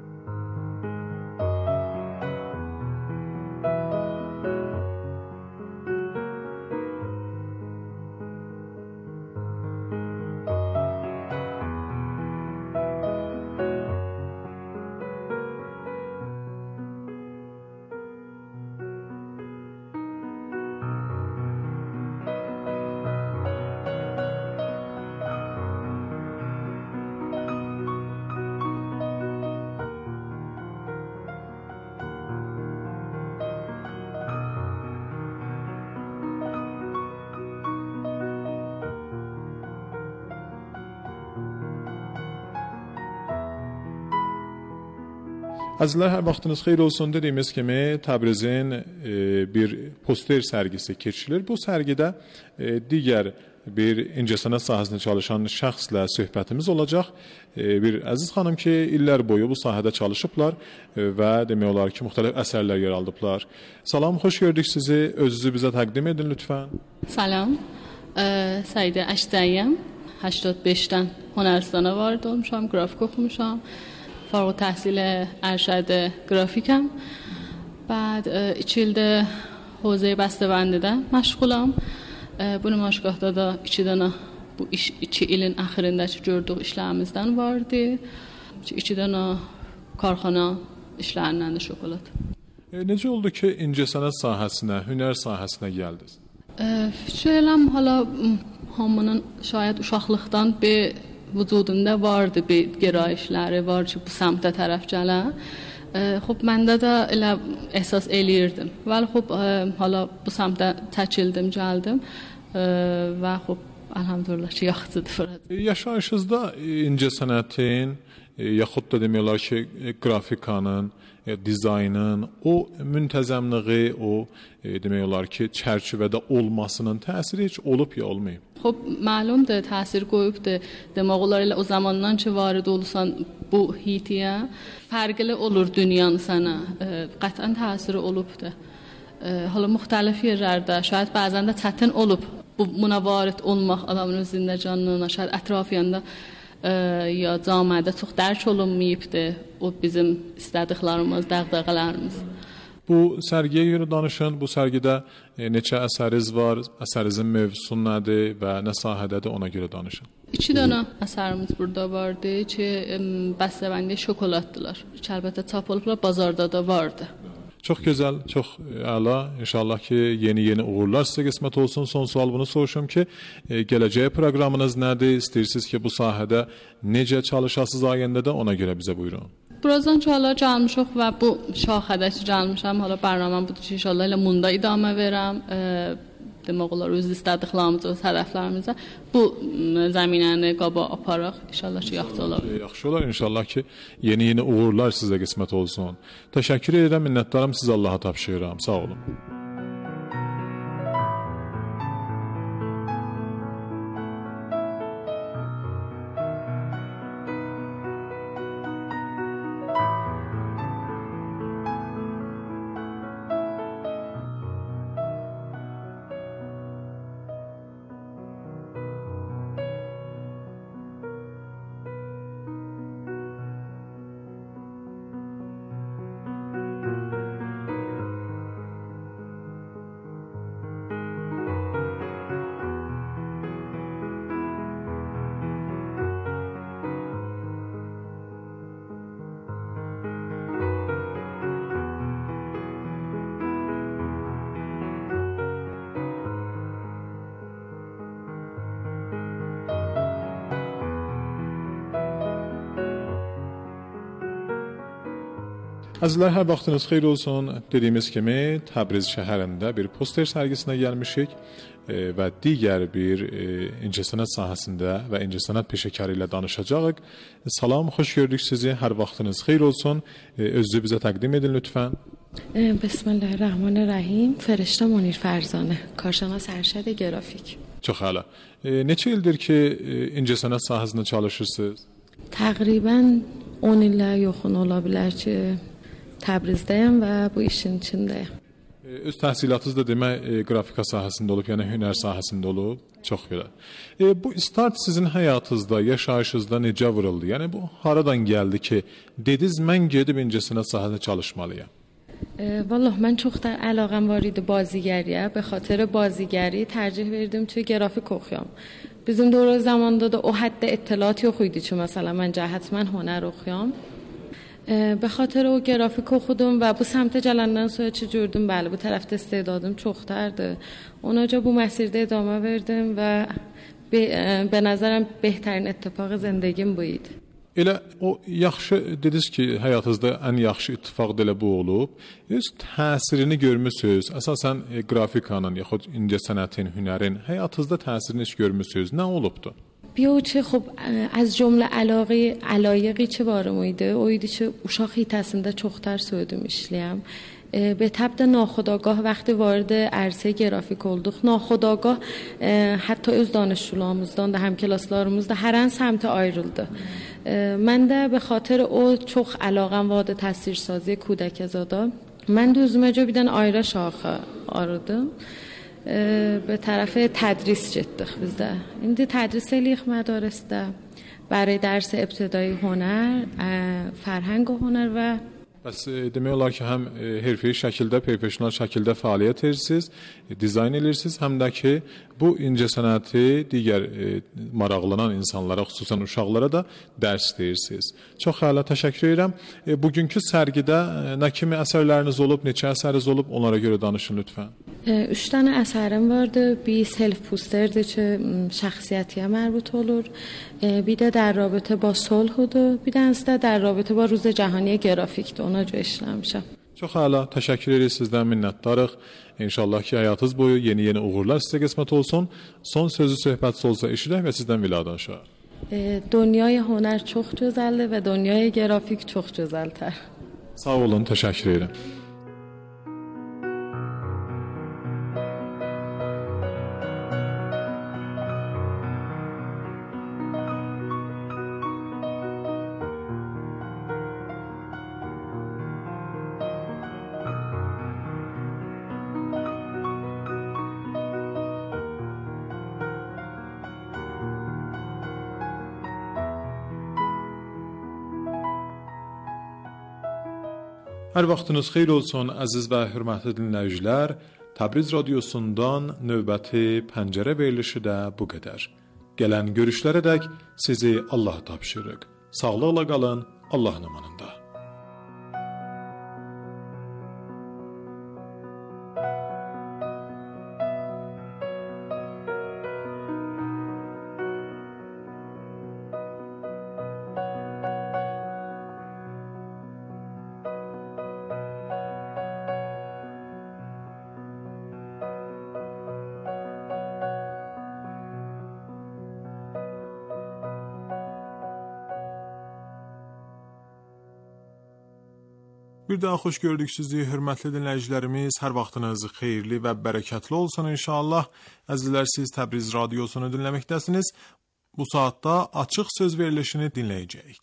Əzizlər, hər vaxtınız xeyir olsun. Dediyimiz kimi Təbrizin e, bir poster sərgisi keçirilir. Bu sərgidə e, digər bir incəsənət sahəsində çalışan şəxslə söhbətimiz olacaq. E, bir əziz xanım ki, illər boyu bu sahədə çalışıblar e, və demək olar ki, müxtəlif əsərlər yer aldıblar. Salam, xoş gördük sizi. Özünüzü bizə təqdim edin lütfən. Salam, Səidə Əşdəyəm. هشتاد و پنجdən هنرستانه وارد olmuşam, grafik oxumuşam. فارغ التحصیل ارشد گرافیکم. بعد iki ildə حوزه bəstəbəndidə məşğulam. Bu nümayişgahda da iki dənə bu iş, iki ilin axırındakı gördüyük işlərimizdən vardı. İki dənə karxana işlərindən də şokolad. E, necə oldu ki, incəsənət sahəsinə, hünər sahəsinə gəldiniz? Fikirləm hala hamının şayət uşaqlıqdan bir vücudumda vardı, bir gərayişləri var ki, bu səmtə tərəf gələn. Xub məndə də elə əsas eləyirdim. Vəli xub hala bu səmtə çəkildim, gəldim və xub elhamdülillah ki, yaxşıdır. Yaşayışınızda incəsənətin yaxud da demək olar ki, qrafikanın, dizaynın, o müntəzəmliyi, o demək olar ki, çərçivədə olmasının təsiri heç olub ya olmayıb? خب معلومه تاثیر qoyubdu. Demək olar elə o zamandan ki varid olursan bu hitiyə fərqli olur dünyanın sənə. Qətən təsiri olubdu. Hala müxtəlif yerlərdə, şayad bəzən də çətin olub bu buna varid olmaq adamın özündə canına, şayad ətrafında ya cəmiyyətdə çox dərk olunmayıbdı o bizim istədiklərimiz, dəğdəğələrimiz. Bu sərgiyə görə danışın. Bu sərgidə e, neçə əsəriz var, əsərinizin mövzusu nədir və nə sahədədir, ona görə danışın. İki dənə əsərimiz burada vardı ki, bəstəbəndi şokoladdılar. Ki, əlbəttə çap olublar, bazarda da vardı. Çox gözəl, çox əla. İnşallah ki, yeni-yeni uğurlar sizə qismət olsun. Son sual bunu soruşum ki, e, gələcək proqramınız nədir? İstəyirsiniz ki, bu sahədə necə çalışasınız ayəndə də ona görə bizə buyurun. Birazdan ki, hala gəlmişik və bu şaxədə ki, gəlmişəm. Hala bərnaməm budur ki, inşallah elə munda idamə verəm. E, demək olar, öz istədiklərimiz, öz hədəflərimizə bu zəminəni qaba aparaq. İnşallah ki, yaxşı olar. Yaxşı olar. İnşallah ki, yeni-yeni uğurlar sizə qismət olsun. Təşəkkür edirəm, minnətdarım. Siz Allaha tapşırıram. Sağ olun. Əzizlər, hər vaxtınız xeyir olsun. Dediyimiz kimi Təbriz şəhərində bir poster sərgisinə gəlmişik e, və digər bir e, incəsənət sahəsində və incəsənət peşəkarı ilə danışacağıq. Salam, xoş gördük sizi. Hər vaxtınız xeyir olsun. E, özünüzü bizə təqdim edin lütfən. Bismillahirrahmanirrahim. Ferişte Munir Ferzanə, karşınaş ərşəd grafik. Çox əla. E, neçə ildir ki e, incəsənət sahəsində çalışırsınız? Təqribən on illə yaxın ola bilər ki, Təbrizdəyəm və bu işin içindəyəm. E, öz təhsilatınız da demək e, qrafika sahəsində olub, yəni hünər sahəsində olub. Çox gözəl. E, bu start sizin həyatınızda, yaşayışınızda necə vuruldu? Yəni bu haradan gəldi ki, dediniz mən gedib incəsənət sahəsində çalışmalıyam? والله من çox da əlaqəm var idi bازیگریyə. به خاطر بازیگری ترجیح verdim توی گرافیک oxuyam. Bizim دوره zamanda da o hədd اطلاعات yox idi ki, مثلا من حتما هنر oxuyam. به خاطر o grafik oxudum və bu səmtə gələndən sonra ki gördüm, bəli, bu tərəfdə istedadım çoxdardı. Onaca bu məsirdə idamə verdim və به, به نظرم بهترین اتفاق زندگیم bu idi. Elə o yaxşı dediniz ki, həyatınızda ən yaxşı ittifaq da elə bu olub. Öz təsirini görmüsüz. Əsasən e, grafikanın yaxud incəsənətin, hünərin həyatınızda təsirini heç görmüsüz. Nə olubdu? بیا چه خب از جمله علاقه علایقی چه وارم ایده اویدی چه uşaq hitəsində çoxtar söydüm işləyəm. به طبع ناخودآگاه وقتی وارد عرصه گرافیک olduk ناخودآگاه حتی öz danışçularımızdan da həmklaslarımız da hər an səmtə ayrıldı. Mən də به خاطر o çox əlaqəm vardı təsvirsazı kudəkəzada. Mən də özüməcə bir dənə ayrı şaxə aradım. به طرف تدریس getdik biz də. İndi tədris eləyirik mədarəsdə برای درس ابتدایی هنر، فرهنگ و هنر və Bəs e, demək olar ki, həm e, hərfi şəkildə, professional şəkildə fəaliyyət edirsiniz, e, dizayn edirsiniz, həm də ki, bu incəsənəti digər e, maraqlanan insanlara, xüsusən uşaqlara da dərs deyirsiniz. Çox əla, təşəkkür edirəm. E, bugünkü sərgidə e, nə kimi əsərləriniz olub, neçə əsəriniz olub, onlara görə danışın lütfən. üç dənə əsərim vardı. Bir self posterdir ki, şəxsiyyətiyə mərbut olur. Bir də در رابطه با صلح و bir dənəsi də در رابطه با روز جهانی گرافیکdir. Ona görə işləmişəm. Çox əla, təşəkkür edirik, sizdən minnətdarıq. İnşallah ki, həyatınız boyu yeni-yeni uğurlar sizə qismət olsun. Son sözü söhbət olsa eşidək və sizdən vidalaşaq. دنیای هنر çox gözəldir və دنیای grafik çox gözəldir. Sağ olun, təşəkkür edirəm. Hər vaxtınız xeyir olsun, əziz və hörmətli dinləyicilər. Təbriz radiosundan növbəti pəncərə verilişi də bu qədər. Gələn görüşlərədək sizi Allah tapşırıq. Sağlıqla qalın, Allahın amanında. Bir daha xoş gördük sizi, hörmətli dinləyicilərimiz. Hər vaxtınız xeyirli və bərəkətli olsun inşallah. Əzizlər, siz Təbriz radiosunu dinləməkdəsiniz. Bu saatda açıq söz verilişini dinləyəcəyik.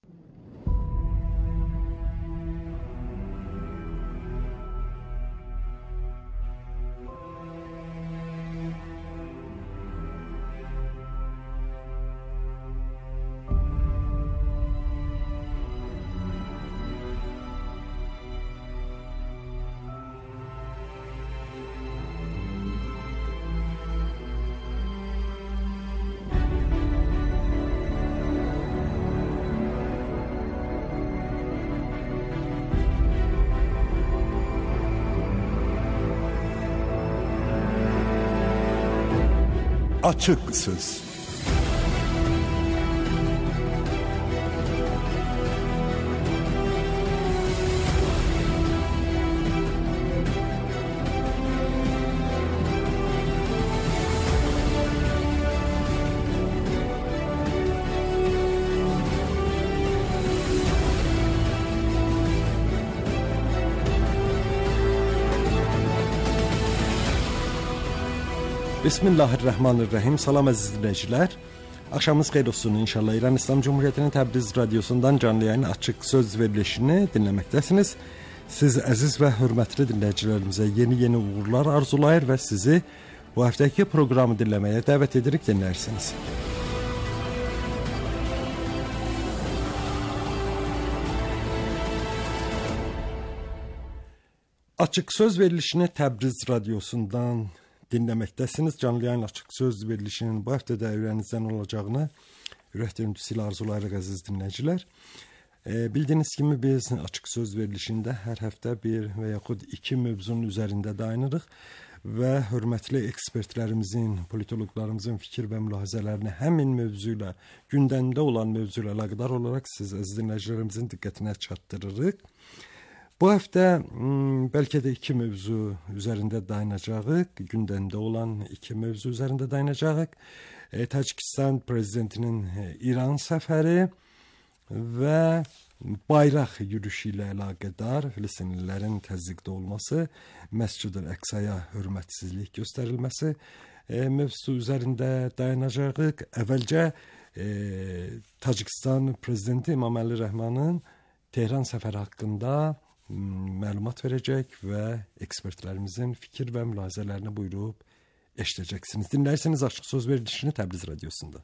Açık Söz. Bismillahirrahmanirrahim. Salam əziz dinləyicilər. Axşamınız xeyir olsun inşallah. İran İslam Cumhuriyyətinin Təbriz radiosundan canlı yayın açıq söz verilişini dinləməkdəsiniz. Siz əziz və hörmətli dinləyicilərimizə yeni-yeni uğurlar arzulayır və sizi bu həftəki proqramı dinləməyə dəvət edirik, dinlərsiniz. Açıq söz verilişini Təbriz radiosundan dinləməkdəsiniz. Canlı yayın açıq söz verilişinin bu həftə dəvrənizdən olacağını ürəkdən ilə arzulayırıq əziz dinləyicilər. E, bildiyiniz kimi biz açıq söz verilişində hər həftə bir və yaxud iki mövzunun üzərində dayanırıq və hörmətli ekspertlərimizin, politoloqlarımızın fikir və mülahizələrini həmin mövzu ilə, gündəmdə olan mövzu ilə əlaqədar olaraq siz əziz dinləyicilərimizin diqqətinə çatdırırıq. Bu həftə bəlkə də iki mövzu üzərində dayanacağıq. Gündəmdə olan iki mövzu üzərində dayanacağıq. E, Tacikistan prezidentinin İran səfəri və bayraq yürüyüşü ilə əlaqədar Filistinlilərin təzyiqdə olması, Məscid-ül Əqsaya hörmətsizlik göstərilməsi e, mövzusu üzərində dayanacağıq. Əvvəlcə e, Tacikistan prezidenti İmam Əli Rəhmanın Tehran səfəri haqqında məlumat verəcək və ekspertlərimizin fikir və mülahizələrini buyurub eşidəcəksiniz. Dinlərsiniz açıq söz verilişini Təbriz radiosunda.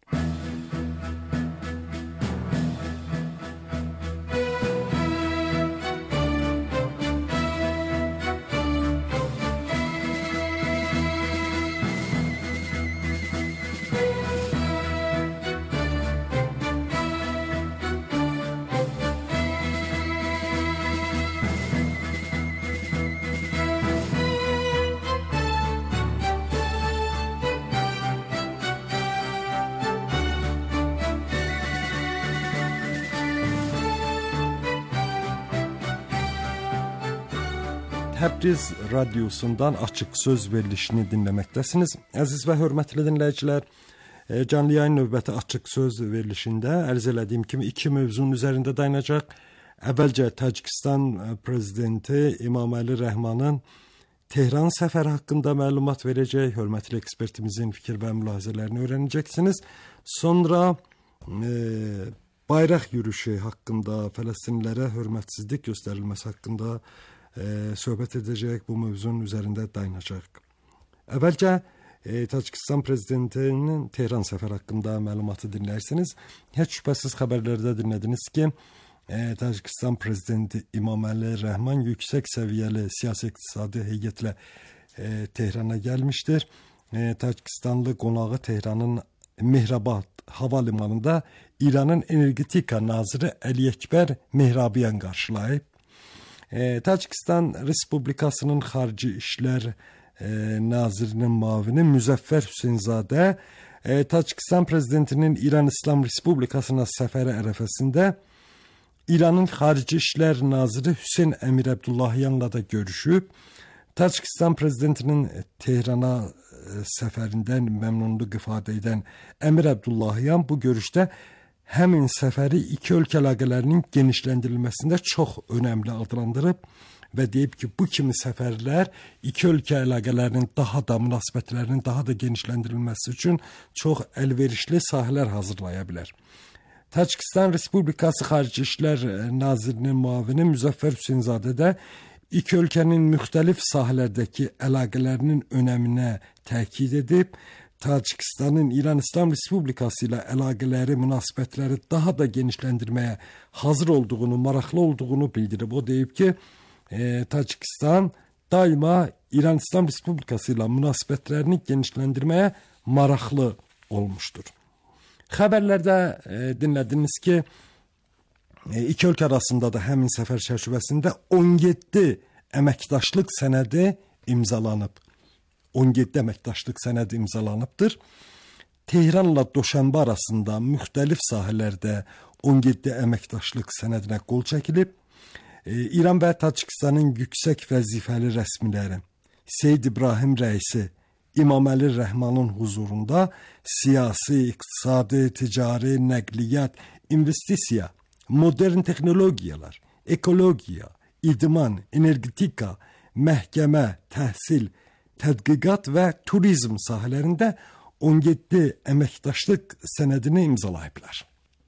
Təbriz radiosundan açıq söz verilişini dinləməkdəsiniz. Əziz və hörmətli dinləyicilər, canlı yayın növbəti açıq söz verilişində ərz elədiyim kimi iki mövzunun üzərində dayanacaq. Əvvəlcə Tacikistan prezidenti İmam Əli Rəhmanın Tehran səfəri haqqında məlumat verəcək. Hörmətli ekspertimizin fikir və mülahizələrini öyrənəcəksiniz. Sonra e, bayraq yürüyüşü haqqında, Fələstinlilərə hörmətsizlik göstərilməsi haqqında E, söhbət edəcək, bu mövzunun üzərində dayanacaq. Əvvəlcə e, Tacikistan prezidentinin Tehran səfəri haqqında məlumatı dinlərsiniz. Heç şübhəsiz xəbərlərdə dinlədiniz ki, e, Tacikistan prezidenti İmam Əli Rəhman yüksək səviyyəli siyasi iqtisadi heyətlə e, Tehrana gəlmişdir. E, Tacikistanlı qonağı Tehranın Mehrabad hava limanında İranın energetika naziri Əli Əkbər Mehrabiyan qarşılayıb. E, Tacikistan Respublikasının Xarici İşlər e, Nazirinin müavini Müzəffər Hüseynzadə e, Tacikistan prezidentinin İran İslam Respublikasına səfəri ərəfəsində İranın Xarici İşlər Naziri Hüseyn Əmir Əbdullahyanla da görüşüb. Tacikistan prezidentinin Tehrana e, səfərindən məmnunluq ifadə edən Əmir Əbdullahyan bu görüşdə həmin səfəri iki ölkə əlaqələrinin genişləndirilməsində çox önəmli adlandırıb və deyib ki, bu kimi səfərlər iki ölkə əlaqələrinin daha da münasibətlərinin daha da genişləndirilməsi üçün çox əlverişli sahələr hazırlaya bilər. Tacikistan Respublikası Xarici İşlər Nazirinin müavini Müzəffər Hüseynzadə də iki ölkənin müxtəlif sahələrdəki əlaqələrinin önəminə təkid edib, Tacikistanın İran İslam Respublikası ilə əlaqələri, münasibətləri daha da genişləndirməyə hazır olduğunu, maraqlı olduğunu bildirib. O deyib ki, e, Tacikistan daima İran İslam Respublikası ilə münasibətlərini genişləndirməyə maraqlı olmuşdur. Xəbərlərdə e, dinlədiniz ki, e, iki ölkə arasında da həmin səfər çərçivəsində on yeddi əməkdaşlıq sənədi imzalanıb. on yeddi əməkdaşlıq sənədi imzalanıbdır. Tehranla Doşanbə arasında müxtəlif sahələrdə on yeddi əməkdaşlıq sənədinə qol çəkilib. E, İran və Tacikistanın yüksək vəzifəli rəsmiləri Seyyid İbrahim rəisi İmam Əli Rəhmanın huzurunda siyasi, iqtisadi, ticari, nəqliyyat, investisiya, modern texnologiyalar, ekologiya, idman, energetika, məhkəmə, təhsil, tədqiqat və turizm sahələrində on yeddi əməkdaşlıq sənədini imzalayıblar.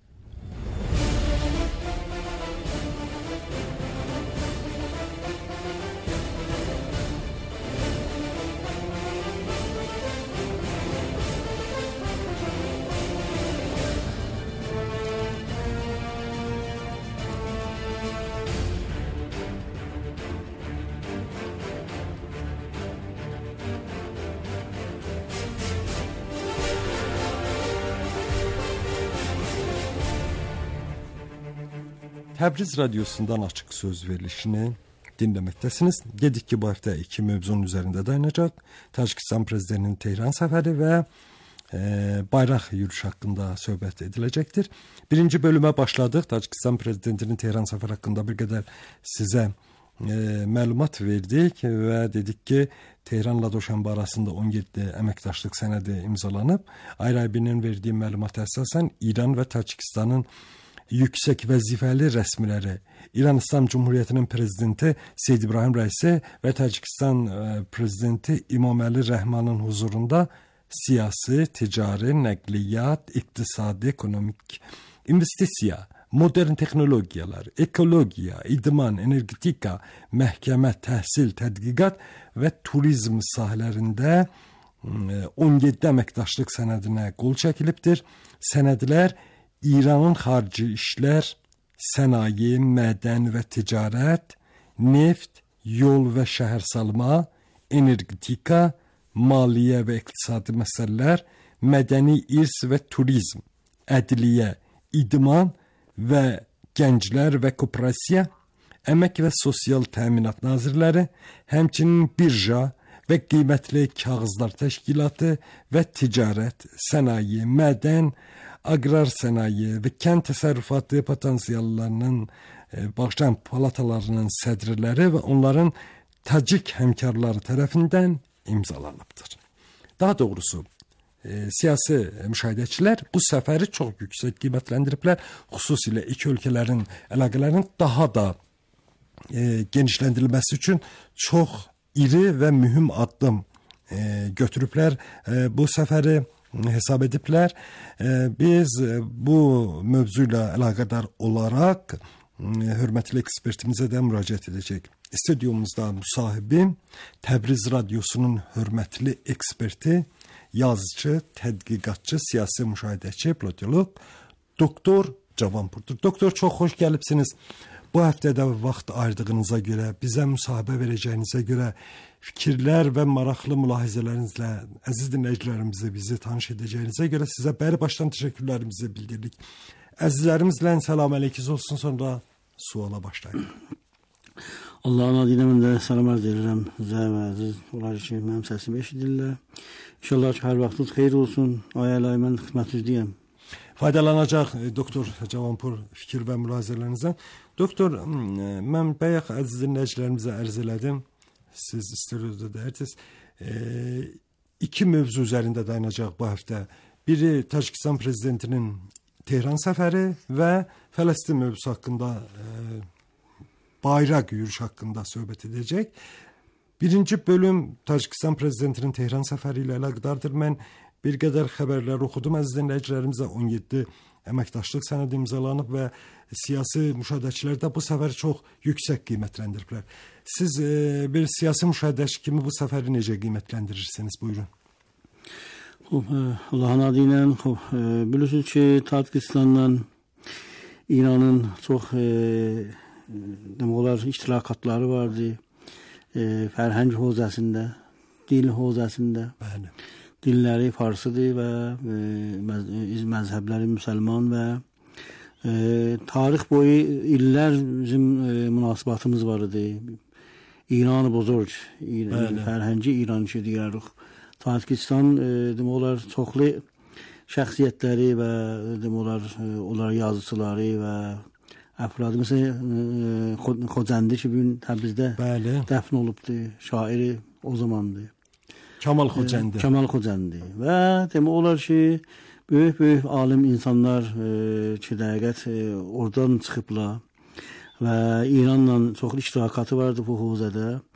Təbriz radiosundan açıq söz verilişini dinləməkdəsiniz. Dedik ki, bu həftə iki mövzunun üzərində dayanacaq. Tacikistan prezidentinin Tehran səfəri və e, bayraq yürüyüşü haqqında söhbət ediləcəkdir. Birinci bölümə başladıq. Tacikistan prezidentinin Tehran səfəri haqqında bir qədər sizə e, məlumat verdik və dedik ki, Tehranla Doşanbə arasında on yeddi əməkdaşlıq sənədi imzalanıb. Ayrabinin verdiyi məlumata əsasən İran və Tacikistanın yüksək vəzifəli rəsmiləri, İran İslam Cumhuriyyətinin prezidenti Seyyid İbrahim Rəisi və Tacikistan prezidenti İmaməli Rəhmanın huzurunda siyasi, ticari, nəqliyyat, iqtisadi, ekonomik, investisiya, modern texnologiyalar, ekologiya, idman, energetika, məhkəmə, təhsil, tədqiqat və turizm sahələrində on yeddi əməkdaşlıq sənədinə qol çəkilibdir. Sənədlər İranın xarici işlər, sənaye, mədən və ticarət, neft, yol və şəhərsalma, energetika, maliyyə və iqtisadi məsələlər, mədəni irs və turizm, ədliyyə, idman və gənclər və kooperasiya, əmək və sosial təminat nazirləri, həmçinin birja və qiymətli kağızlar təşkilatı və ticarət, sənaye, mədən, aqrar sənaye və kənd təsərrüfatı potensiallarının e, bağışlayan palatalarının sədrləri və onların tacik həmkarları tərəfindən imzalanıbdır. Daha doğrusu e, siyasi müşahidəçilər bu səfəri çox yüksək qiymətləndiriblər. Xüsusilə iki ölkələrin əlaqələrinin daha da e, genişləndirilməsi üçün çox iri və mühüm addım e, götürüblər. E, bu səfəri hesab ediblər. Biz bu mövzu ilə əlaqədar olaraq hörmətli ekspertimizə də müraciət edəcək. Stüdyomuzda müsahibi Təbriz radiosunun hörmətli eksperti, yazıcı, tədqiqatçı, siyasi müşahidəçi, politoloq doktor Cavanpurdur. Doktor, çox xoş gəlibsiniz. Bu həftədə vaxt ayırdığınıza görə, bizə müsahibə verəcəyinizə görə, fikirlər və maraqlı mülahizələrinizlə əziz dinləyicilərimizə bizi tanış edəcəyinizə görə sizə bəri başdan təşəkkürlərimizi bildiririk. Əzizlərimizlə salam əleyküz olsun, sonra suala başlayın. Allah'ın adıyla mən də salam arz edirəm sizə və əziz olar ki, mənim səsimi eşidirlər. İnşallah ki, hər vaxtınız xeyir olsun. Ayələ mən xidmətinizdəyəm. Faydalanacaq doktor Cavanpur fikir və mülahizələrinizdən. Doktor, mən bayaq əziz dinləyicilərimizə ərz elədim. Siz istəyirsiniz deyirsiniz. E, iki mövzu üzərində dayanacaq bu həftə. Biri Tacikistan prezidentinin Tehran səfəri və Fələstin mövzusu haqqında e, bayraq yürüyüş haqqında söhbət edəcək. Birinci bölüm Tacikistan prezidentinin Tehran səfəri ilə əlaqədardır. Mən bir qədər xəbərlər oxudum. Əziz dinləyicilərimizə on yeddi əməkdaşlıq sənədi imzalanıb və siyasi müşahidəçilər də bu səfəri çox yüksək qiymətləndiriblər. Siz e, bir siyasi müşahidəçi kimi bu səfəri necə qiymətləndirirsiniz? Buyurun. Xub, Allah'ın adıyla xub, e, bilirsiniz ki, Tacikistanla İranın çox e, demək olar iştirakatları vardı. E, fərhəng hozasında, dil hozasında. Bəli. Dilləri farsıdır və e, məzhəbləri müsəlman və e, tarix boyu illər bizim e, münasibatımız var idi. İran bozorg, fərhəngi İran ki deyirik. Tacikistan e, demək olar çoxlu şəxsiyyətləri və demək olar e, onlar yazıçıları və əfradı məsələn e, Xocəndi ki bugün Təbrizdə Bəli. dəfn olubdu, şairi o zamandı. Kemal Xocəndi. E, Kemal Xocəndi və demək olar ki böyük-böyük alim insanlar e, ki dəqiqət e, oradan çıxıblar və İranla çox iştirakatı vardı bu hövzədə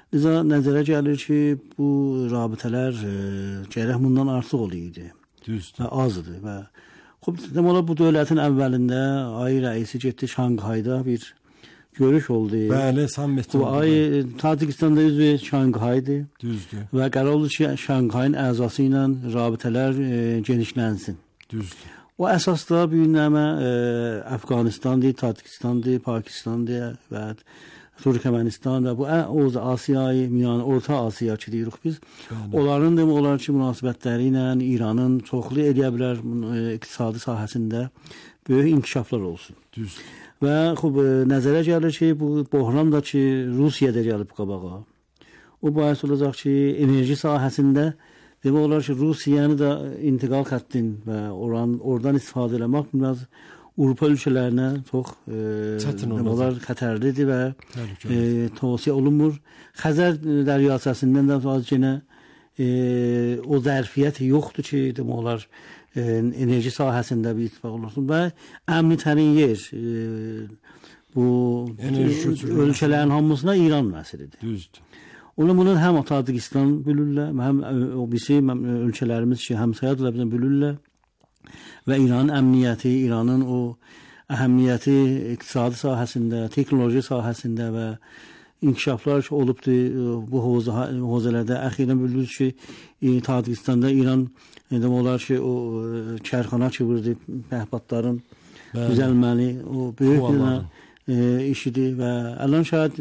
Liza nəzərə gəlir ki, bu rabitələr e, gərək bundan artıq olaydı. Düzdür. Azdır və xub demək olar bu dövlətin əvvəlində ay rəisi getdi Şanghayda bir görüş oldu. Bəli, sammit oldu. Bu ay Tacikistanda üzvü Şanghaydı. Düzdür. Və qərar oldu ki, Şanghayın əzası ilə rabitələr e, genişlənsin. Düzdür. O əsasda bu günləmə e, Əfqanistandır, Tacikistandır, Pakistandır və Türkmenistan və bu Oz Asiyayı, yəni Orta Asiya ki deyirik biz. Bəli. Onların demək olar ki, münasibətləri ilə İranın çoxlu edə bilər e, iqtisadi sahəsində böyük inkişaflar olsun. Düzdür. Və xub nəzərə gəlir ki, bu böhran da ki Rusiyada gəlib qabağa. O bahis olacaq ki, enerji sahəsində demək olar ki, Rusiyanı da intiqal xəttin və oran oradan istifadə etmək biraz Avropa ölkələrinə çox e, olar xətərlidir və e, tövsiyə olunmur. Xəzər dəryasəsindən də az yenə e, o zərfiyyət yoxdur ki, demək olar e, enerji sahəsində bir ittifaq olsun və əmni tərin yer e, bu ölkələrin hamısına İran məsələdir. Düzdür. Onun bunun həm Tacikistan bölürlər, həm o birisi ölkələrimiz ki, həmsayadırlar bizdən bölürlər. Və İranın əmniyyəti, İranın o əhəmiyyəti iqtisadi sahəsində, texnoloji sahəsində və inkişaflar ki olubdur bu hozələrdə. Əxirən bildiniz ki, Tacikistanda İran demək olar ki, o kərxana çevirdi pəhbadların düzəlməli, o böyük bir işidir və ələn şayad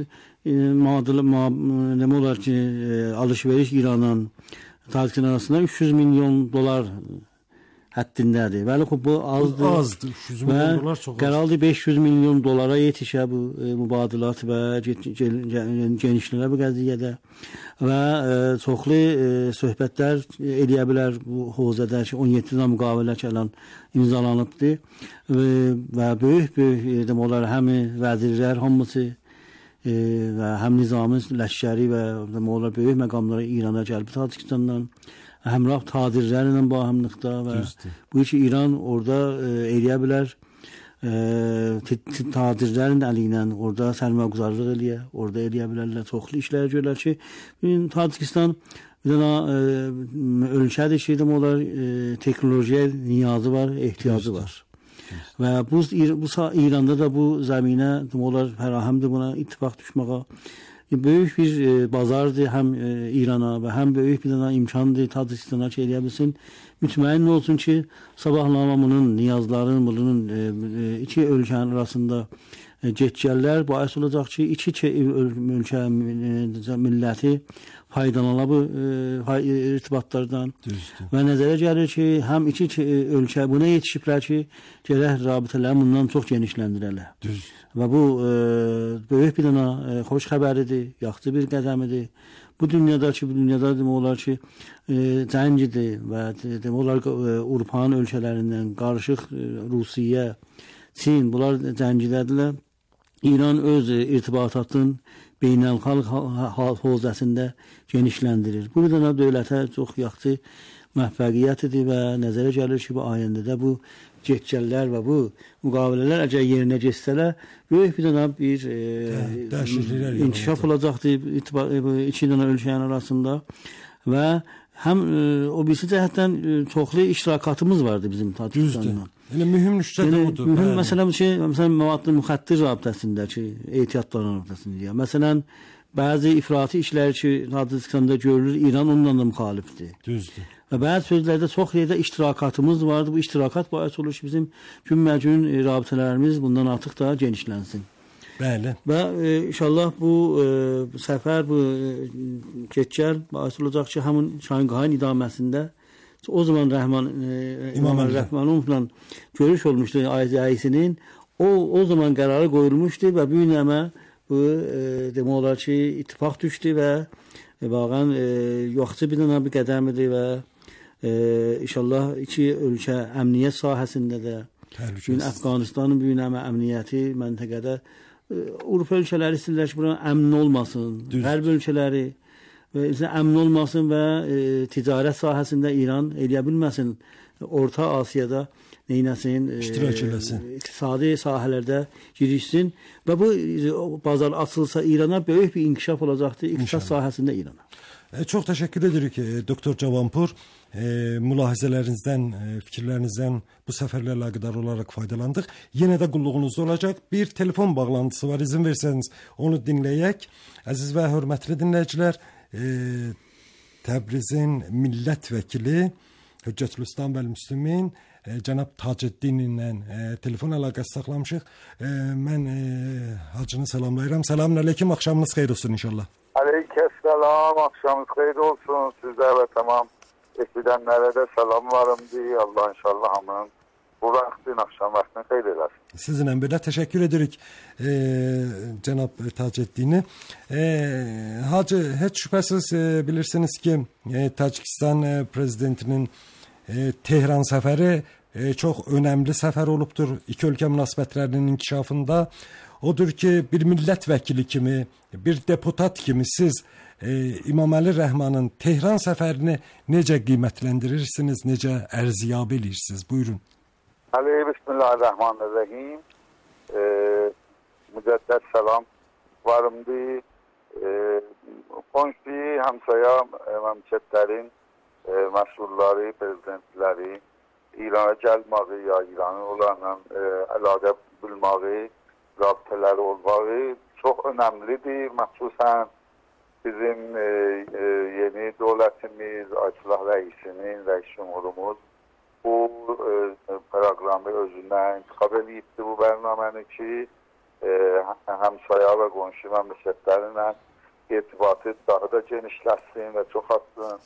demək olar ki, alış-veriş İranın Tacikistan arasında üç yüz milyon dolar həddindədir. Bəli, bu azdır. Azdır. üç yüz milyon dolar çox az. Qəraldı beş yüz milyon dolara yetişə bu e, mübadilat və genişlənə bu qəziyyədə və e, çoxlu e, söhbətlər eləyə bilər bu hozədə ki, on yeddi müqavilə gələn imzalanıbdır və, və böyük böyük demək olar həm vəzirlər hamısı e, və həm nizamın ləşkəri və demək olar böyük məqamlara İrana gəlib Tacikistandan həmrah tadirlərlə bahimlikdə və Düzdür. Bu işi İran orada e, eləyə bilər e, tadirlərin əli ilə orada sərmayəguzarlıq eləyə, orada eləyə bilərlər, çoxlu işlər görürlər ki, Tacikistan bir dənə e, ölkədir ki, demək olar e, texnolojiyə niyazı var, ehtiyacı Düzdür. Var. Düzdür. Və bu, bu İranda da bu zəminə demək olar fərahəmdir buna ittifaq düşməyə. Böyük bir e, bazardır həm e, İrana və həm böyük bir dənə imkandır Tacikistana ki eləyə bilsin. Mütməyin olsun ki, sabahlanma bunun niyazların, bunun e, e, iki ölkənin arasında e, getgəllər bahis olacaq ki, iki ölkə e, milləti faydalana bu e, irtibatlardan. Düzdür. Və nəzərə gəlir ki, həm iki ölkə buna yetişiblər ki, gərək rabitələri bundan çox genişləndirələr. Düzdür. Və bu e, böyük bir dənə e, xoş xəbəridir, yaxşı bir qədəmidir. Bu dünyada ki, bu dünyada demək olar ki, e, cəngidir və demək olar ki, e, Avropanın ölkələrindən qarışıq e, Rusiya, Çin, bunlar cəngidədirlər. İran öz e, irtibatatın beynəlxalq hozəsində genişləndirir. Bu da dövlətə çox yaxşı müvəffəqiyyətidir və nəzərə gəlir ki, bu ayəndə bu getgəllər və bu müqavilələr əgər yerinə geçsələr, böyük bir dənə bir e, inkişaf olacaqdır iki dənə ölkənin arasında və həm e, o birisi cəhətdən e, çoxlu iştirakatımız vardı bizim Tacikistanla. Yəni mühüm nüqtə də odur. Mühüm məsələn ki, məsələn məvadlı müxəttir rabitəsindəki ehtiyatların rabitəsində. Məsələn, bəzi ifrati işlər ki, Tacikistanda görülür, İran onunla da müxalifdir. Düzdür. Və bəzi sözlərdə çox yerdə iştirakatımız vardı. Bu iştirakat bahis olur ki, bizim gün-məcun e, rabitələrimiz bundan artıq daha genişlənsin. Bəli. Və e, inşallah bu e, səfər, bu e, getgəl bahis olacaq ki, həmin Şanghayın idaməsində o zaman Rəhman e, İmam Rəhmanovla görüş olmuşdu ayəsinin. O o zaman qərarı qoyulmuşdu və bu günəmə bu e, demək olar ki, ittifaq düşdü və e, vaqan e, yaxşı bir dənə bir qədəmidir və e, inşallah iki ölkə əmniyyət sahəsində də gün Əfqanistanın bu günəmə əmniyyəti məntəqədə e, Avropa ölkələri istəyirlər ki, buranın əmin olmasın. Qərb ölkələri və əmin olmasın və e, ticarət sahəsində İran eləyə bilməsin. Orta Asiyada neynəsin, iştirak eləsin. İqtisadi sahələrdə girişsin və bu bazar açılsa İrana böyük bir inkişaf olacaqdır iqtisad sahəsində İrana. E, çox təşəkkür edirik e, doktor Cavanpur. E, mülahizələrinizdən, e, fikirlərinizdən bu səfərlə əlaqədar olaraq faydalandıq. Yenə də qulluğunuzda olacaq. Bir telefon bağlantısı var, izin versəniz onu dinləyək. Əziz və hörmətli dinləyicilər, e, Təbrizin millət vəkili Hüccətülislam və Müslümin e, cənab Taceddin ilə e, telefon əlaqəsi saxlamışıq. E, mən e, hacını salamlayıram. Selamun aleyküm, axşamınız xeyir olsun inşallah. Aleykümselam, akşamınız hayırlı olsun. Sizler ve tamam eşidenlere de selamlarım diye. Allah inşallah hamının bu vaktin akşam vaktini hayır edersin. Sizinle belə təşəkkür edirik e, cənab Taceddini. E, Hacı, heç şübhəsiz e, bilirsiniz ki e, Tacikistan e, prezidentinin e, Tehran səfəri e, çox önəmli səfər olubdur iki ölkə münasibətlərinin inkişafında. Odur ki, bir millət vəkili kimi, bir deputat kimi siz e, İmam Əli Rəhmanın Tehran səfərini necə qiymətləndirirsiniz, necə ərziyab edirsiniz? Buyurun. Əli, Bismillahirrahmanirrahim. E, mücəddəd salam varımdı. E, Qonşu, həmsaya məmləkətlərin e, məsulları, prezidentləri İrana gəlməyi ya İranın onlarla e, əlaqə bilməyi, rabitələri olmağı çox önəmlidir. Məxsusən bizim e, e, yeni dövlətimiz, Ayətullah rəisinin, rəis cumhurumuz bu e, proqramı özündən intiqab edibdir bu bərnaməni ki, e, həmsaya və qonşu məmləkətlərlə irtibatı daha da genişləsin və çox artsın.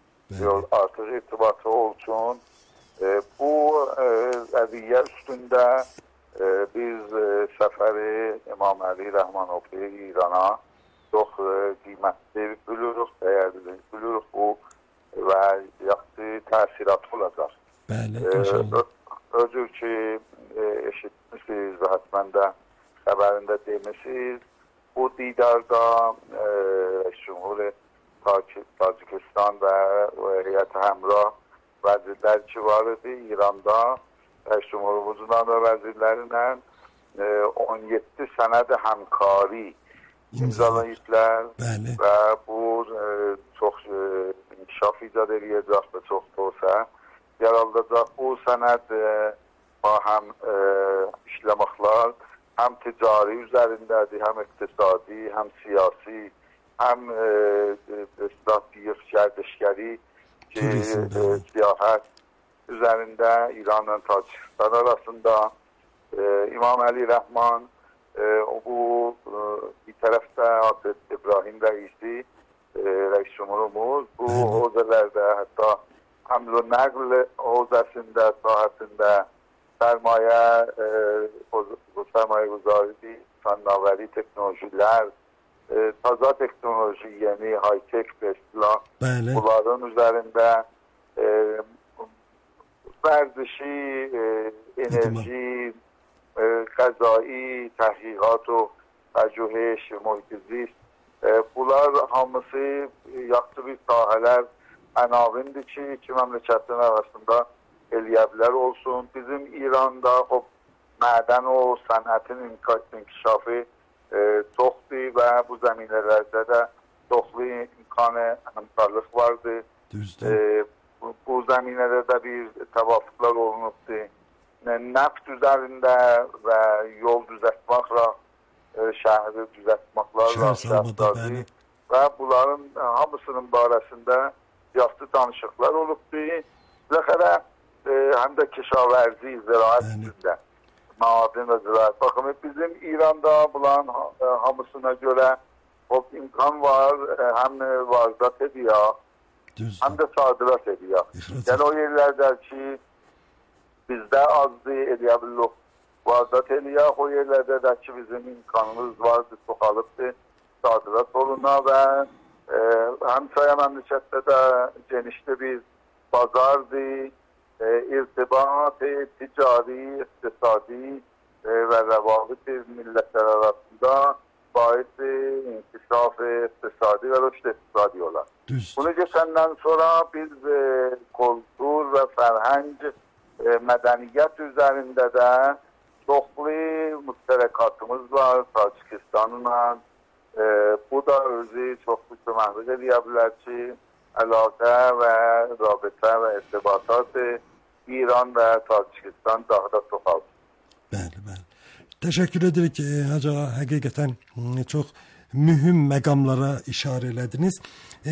Artıq irtibatı olsun. E, bu e, əviyyə üstündə e, biz e, səfəri İmam Əli Rəhmanoğlu İrana çox e, qiymətli buluruq, dəyərli buluruq bu və yaxşı təsiratı olacaq. Bəli, e, özür ki, e, eşitmişsiniz və hətmən də xəbərində demişsiniz. Bu didarda e, Cumhur Tacikistan və heyət həmrah vəzirlər ki var idi İranda, rəis cumhurumuzla və vəzirlərlə e, on yeddi sənəd həmkari imzalayıblar və bu e, çox e, inkişaf icad edəcək və çox olsa yaraldacaq. Bu sənəd e, həm e, işləməklər həm ticari üzərindədir, həm iqtisadi, həm siyasi, həm e, strateji gərdişgəri siyahət üzərində İranla Tacikistan arasında e, İmam Əli Rəhman e, bu e, bir tərəfdə Hazret İbrahim rəisi e, rəis cumhurumuz bu hozələrdə hətta həml-i nəql hozəsində sahəsində sərmayə e, sərmayə quzarı fənnavəri teknolojilər e, taza teknoloji yeni high-tech beslah bunların üzərində e, vərdişi, e, enerji, e, qəzai, təhqiqat və pəcuheş, mühit-i e, bunlar hamısı yaxşı bir sahələr ənavindir ki, iki məmləkətin arasında eləyəblər olsun. Bizim İranda o, mədən o sənətin inkişafı e, çoxdur və bu zəminələrdə də çoxlu imkanı həmkarlıq vardır. E, bu, bu zəminədə də bir təvafuqlar olunubdur. Nəft üzərində və yol düzəltməklə, e, şəhəri düzəltməklərlə şəhərdir və bunların hamısının barəsində yaxşı danışıqlar olubdur. Zəxərə e, həm də keşavərzi, ziraət üstündə, maden və ziraət. Baxın, bizim İranda bunların e, hamısına görə o imkan var, e, həm vardat ediyək, həm də sadirat ediyək. Yəni o yerlərdə ki, bizdə azdır, edə bilirik, vardat ediyək, o yerlərdə də ki, bizim imkanımız vardır, çoxalıbdır, sadirat oluna və e, həmçaya məmləkətdə də genişli bir bazardır, e, irtibat, e, ticari, iqtisadi e, və rəvabit millətlər arasında baid inkişaf iqtisadi və rüşd iqtisadi olar. Bunu geçəndən sonra biz e, kultur və fərhəng e, mədəniyyət üzərində də çoxlu müştərəkatımız var Tacikistanla. E, bu da özü çoxlu köməklik edə bilər ki, əlaqə və rabitə və irtibatat İran və Tacikistan daha da çoxalsın. Bəli, bəli. Təşəkkür edirik Hacı ağa, həqiqətən çox mühüm məqamlara işarə elədiniz.